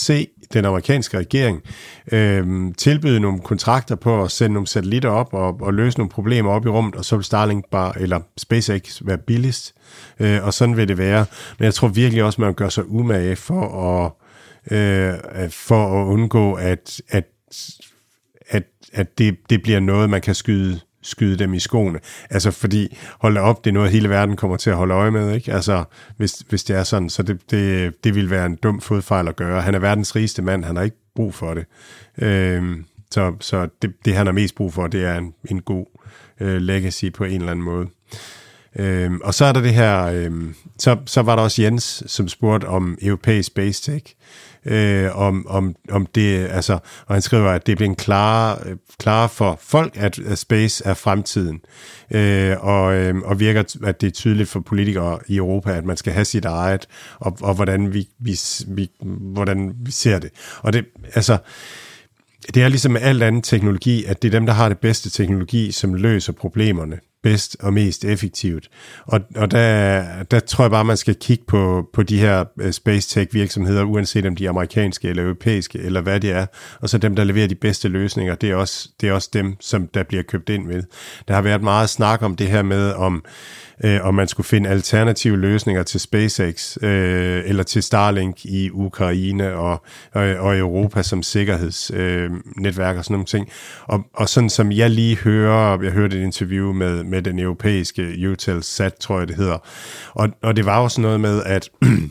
den amerikanske regering øh, tilbyde nogle kontrakter på at sende nogle satellitter op og, og løse nogle problemer op i rummet, og så vil Starlink bare, eller SpaceX være billigst, øh, og sådan vil det være. Men jeg tror virkelig også, man gør sig umage for at, øh, for at undgå, at, at, at, at det, det bliver noget, man kan skyde skyde dem i skoene. Altså fordi, hold da op, det er noget, hele verden kommer til at holde øje med, ikke? Altså, hvis, hvis det er sådan, så det, det, det vil være en dum fodfejl at gøre. Han er verdens rigeste mand, han har ikke brug for det. Øhm, så så det, det, han har mest brug for, det er en, en god øh, legacy på en eller anden måde. Øhm, og så er der det her, øhm, så, så var der også Jens, som spurgte om europæisk space tech. Øh, om, om, om det, altså, og han skriver, at det bliver klar, klar for folk, at, at space er fremtiden, øh, og, øh, og virker, at det er tydeligt for politikere i Europa, at man skal have sit eget, og, og hvordan, vi, vi, vi, hvordan vi ser det. Og det, altså, det er ligesom med alt anden teknologi, at det er dem, der har det bedste teknologi, som løser problemerne bedst og mest effektivt. Og, og der, der tror jeg bare, man skal kigge på, på de her space tech virksomheder, uanset om de er amerikanske eller europæiske, eller hvad det er. Og så dem, der leverer de bedste løsninger, det er også, det er også dem, som der bliver købt ind med. Der har været meget snak om det her med, om øh, om man skulle finde alternative løsninger til SpaceX øh, eller til Starlink i Ukraine og, og, og Europa som sikkerhedsnetværk øh, og sådan nogle ting. Og, og sådan som jeg lige hører, jeg hørte et interview med, med den europæiske Eutelsat, tror jeg det hedder, og, og det var jo sådan noget med, at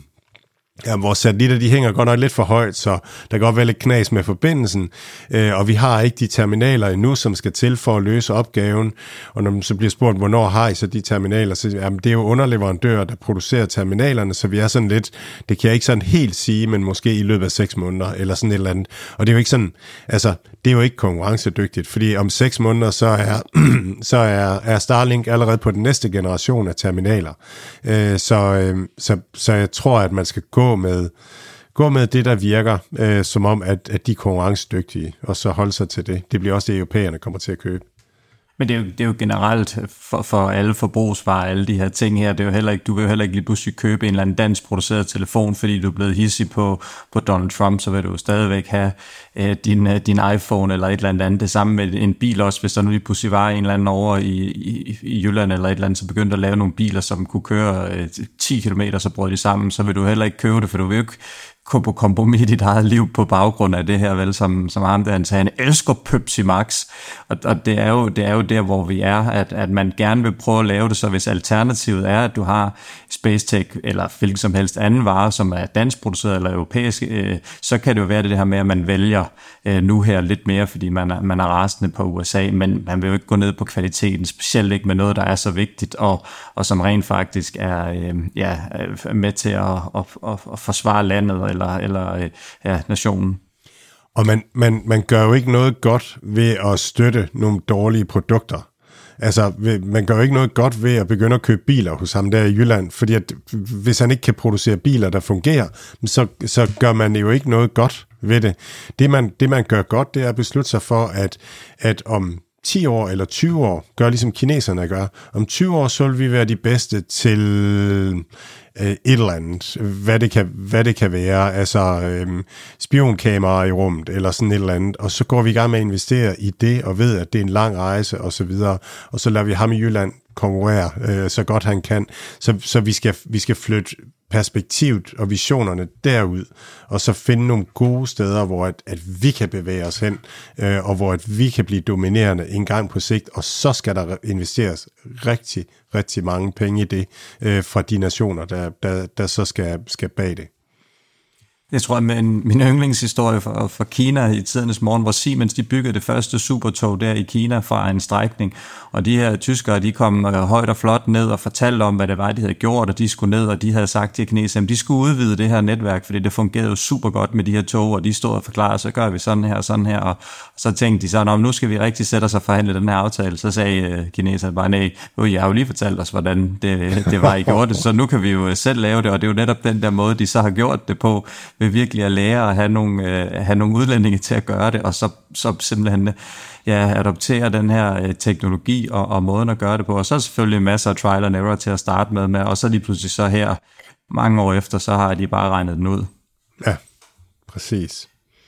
ja, vores satellitter, de hænger godt nok lidt for højt, så der kan godt være lidt knas med forbindelsen, øh, og vi har ikke de terminaler endnu, som skal til for at løse opgaven, og når man så bliver spurgt, hvornår har I så de terminaler, så jamen, det er jo underleverandører, der producerer terminalerne, så vi er sådan lidt, det kan jeg ikke sådan helt sige, men måske i løbet af seks måneder, eller sådan et eller andet, og det er jo ikke sådan, altså, det er jo ikke konkurrencedygtigt, fordi om seks måneder, så er, så er, er Starlink allerede på den næste generation af terminaler, øh, så, øh, så, så jeg tror, at man skal gå med, gå med det, der virker, øh, som om, at, at de er konkurrencedygtige, og så holde sig til det. Det bliver også det, europæerne kommer til at købe. Men det er jo, det er jo generelt for, for alle forbrugsvarer, alle de her ting her, det er jo heller ikke, du vil jo heller ikke lige pludselig købe en eller anden dansk produceret telefon, fordi du er blevet hissig på, på Donald Trump, så vil du jo stadigvæk have øh, din, øh, din iPhone eller et eller andet andet. Det samme med en bil også, hvis der nu lige pludselig var en eller anden over i, i, i Jylland eller et eller andet, så begyndte at lave nogle biler, som kunne køre øh, ti kilometer, så brød de sammen, så vil du heller ikke købe det, for du vil jo ikke gå på kompromis i dit eget liv på baggrund af det her, vel, som, som ham der, han sagde, han elsker Pepsi Max, og, og det, er jo, det er jo der, hvor vi er, at, at man gerne vil prøve at lave det, så hvis alternativet er, at du har Space Tech, eller hvilken som helst anden vare, som er dansk produceret eller europæisk, øh, så kan det jo være det her med, at man vælger øh, nu her lidt mere, fordi man er, man er rasende på U S A, men man vil jo ikke gå ned på kvaliteten, specielt ikke med noget, der er så vigtigt, og, og som rent faktisk er øh, ja, med til at, at, at, at forsvare landet, eller, eller ja, nationen. Og man, man, man gør jo ikke noget godt ved at støtte nogle dårlige produkter. Altså, man gør jo ikke noget godt ved at begynde at købe biler hos ham der i Jylland, fordi at, hvis han ikke kan producere biler, der fungerer, så, så gør man jo ikke noget godt ved det. Det man, det, man gør godt, det er at beslutte sig for, at, at om ti år eller tyve år, gør ligesom kineserne gør. Om tyve år, så vil vi være de bedste til øh, et eller andet, hvad det kan, hvad det kan være, altså øh, spionkameraer i rummet, eller sådan et eller andet, og så går vi i gang med at investere i det, og ved, at det er en lang rejse, og så videre, og så lader vi ham i Jylland konkurrere øh, så godt han kan, så, så vi, skal, vi skal flytte perspektivet og visionerne derud, og så finde nogle gode steder, hvor at, at vi kan bevæge os hen, øh, og hvor at vi kan blive dominerende en gang på sigt, og så skal der investeres rigtig, rigtig mange penge i det, øh, fra de nationer, der, der, der så skal, skal bag det. Jeg tror, at min, min yndlingshistorie fra, fra Kina i tidernes morgen, hvor Siemens de byggede det første supertog der i Kina fra en strækning, og de her tyskere, de kom højt og flot ned og fortalte om, hvad det var, de havde gjort, og de skulle ned, og de havde sagt til kineserne, at de skulle udvide det her netværk, fordi det fungerede jo super godt med de her tog, og de stod og forklarede, så gør vi sådan her og sådan her, og så tænkte de så, nu skal vi rigtig sætte os og forhandle den her aftale. Så sagde kineserne bare, nej, jeg har jo lige fortalt os, hvordan det, det var, I gjorde det, så nu kan vi jo selv lave det, og det er jo netop den der måde, de så har gjort det på, ved virkelig at lære at have nogle, øh, have nogle udlændinge til at gøre det, og så, så simpelthen ja, adoptere den her øh, teknologi og, og måden at gøre det på. Og så er selvfølgelig masser af trial and error til at starte med, med, og så lige pludselig så her, mange år efter, så har de bare regnet den ud. Ja, præcis.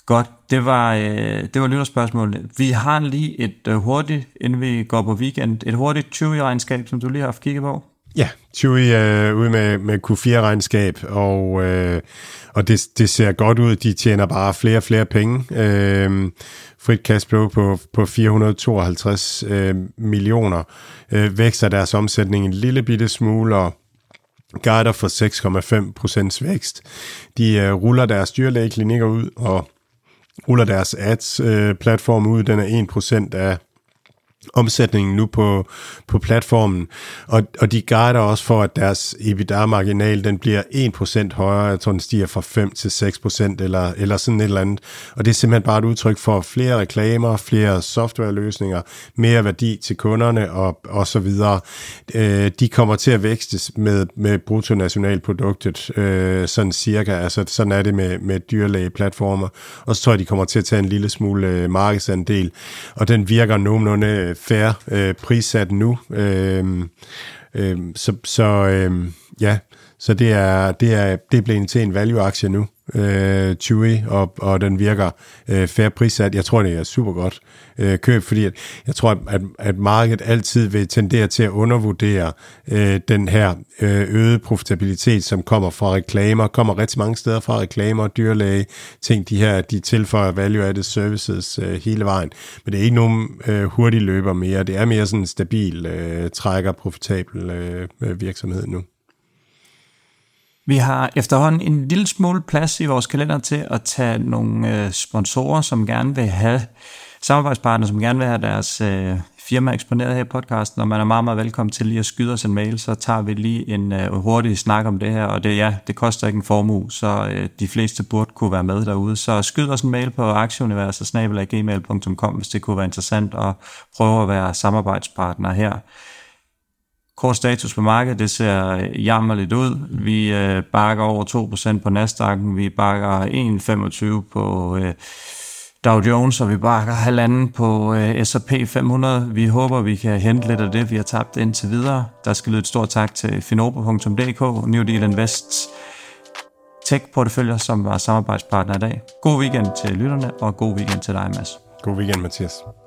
Godt, det var, øh, det var lytterspørgsmålet. Vi har lige et øh, hurtigt, inden vi går på weekend, et hurtigt Chewy-regnskab, som du lige har haft kigget på. Ja, Chewy er ude med, med Q fire-regnskab, og, øh, og det, det ser godt ud. De tjener bare flere og flere penge. Øh, frit cash flow på, på fire hundrede og tooghalvtreds øh, millioner. Øh, vækster deres omsætning en lille bitte smule, og guider for seks komma fem procent vækst. De øh, ruller deres dyrlægeklinikker ud, og ruller deres ads-platform øh, ud. Den er en procent af omsætningen nu på, på platformen, og, og de guider også for, at deres EBITDA-marginal, den bliver en procent højere, jeg tror, den stiger fra fem til seks procent, eller, eller sådan et eller andet, og det er simpelthen bare et udtryk for flere reklamer, flere softwareløsninger, mere værdi til kunderne, og, og så videre. Øh, de kommer til at vækste med, med bruttonationalproduktet, øh, sådan cirka, altså sådan er det med, med dyrlægeplatformer, og så tror jeg, de kommer til at tage en lille smule øh, markedsandel, og den virker nogenlunde fair øh, prissat nu, øh, øh, så, så øh, ja, så det er det er det er blevet til en value-aktie nu, øh, Chewy, og, og den virker øh, fair prissat. Jeg tror, det er super godt øh, køb, fordi at, jeg tror, at, at markedet altid vil tendere til at undervurdere øh, den her øh, øgede profitabilitet, som kommer fra reklamer, kommer rigtig mange steder fra reklamer, dyrlæge, ting, de her, de tilføjer value-added services øh, hele vejen, men det er ikke nogen øh, hurtig løber mere, det er mere sådan en stabil, øh, trækker, profitabel øh, virksomhed nu. Vi har efterhånden en lille smule plads i vores kalender til at tage nogle øh, sponsorer, som gerne vil have samarbejdspartnere, som gerne vil have deres øh, firma eksponeret her i podcasten, og man er meget, meget velkommen til lige at skyde os en mail, så tager vi lige en øh, hurtig snak om det her, og det, ja, det koster ikke en formue, så øh, de fleste burde kunne være med derude. Så skyd os en mail på aktieuniverset snabel-a gmail punktum com, hvis det kunne være interessant at prøve at være samarbejdspartner her. Kort status på markedet, det ser jammerligt ud. Vi øh, bakker over to procent på Nasdaq'en, vi bakker en komma femogtyve på øh, Dow Jones, og vi bakker halvanden på øh, S og P fem hundrede. Vi håber, vi kan hente lidt af det, vi har tabt indtil videre. Der skal lyde et stort tak til finobo punktum d k, New Deal Invests tech-porteføljer, som var samarbejdspartner i dag. God weekend til lytterne, og god weekend til dig, Mads. God weekend, Mathias.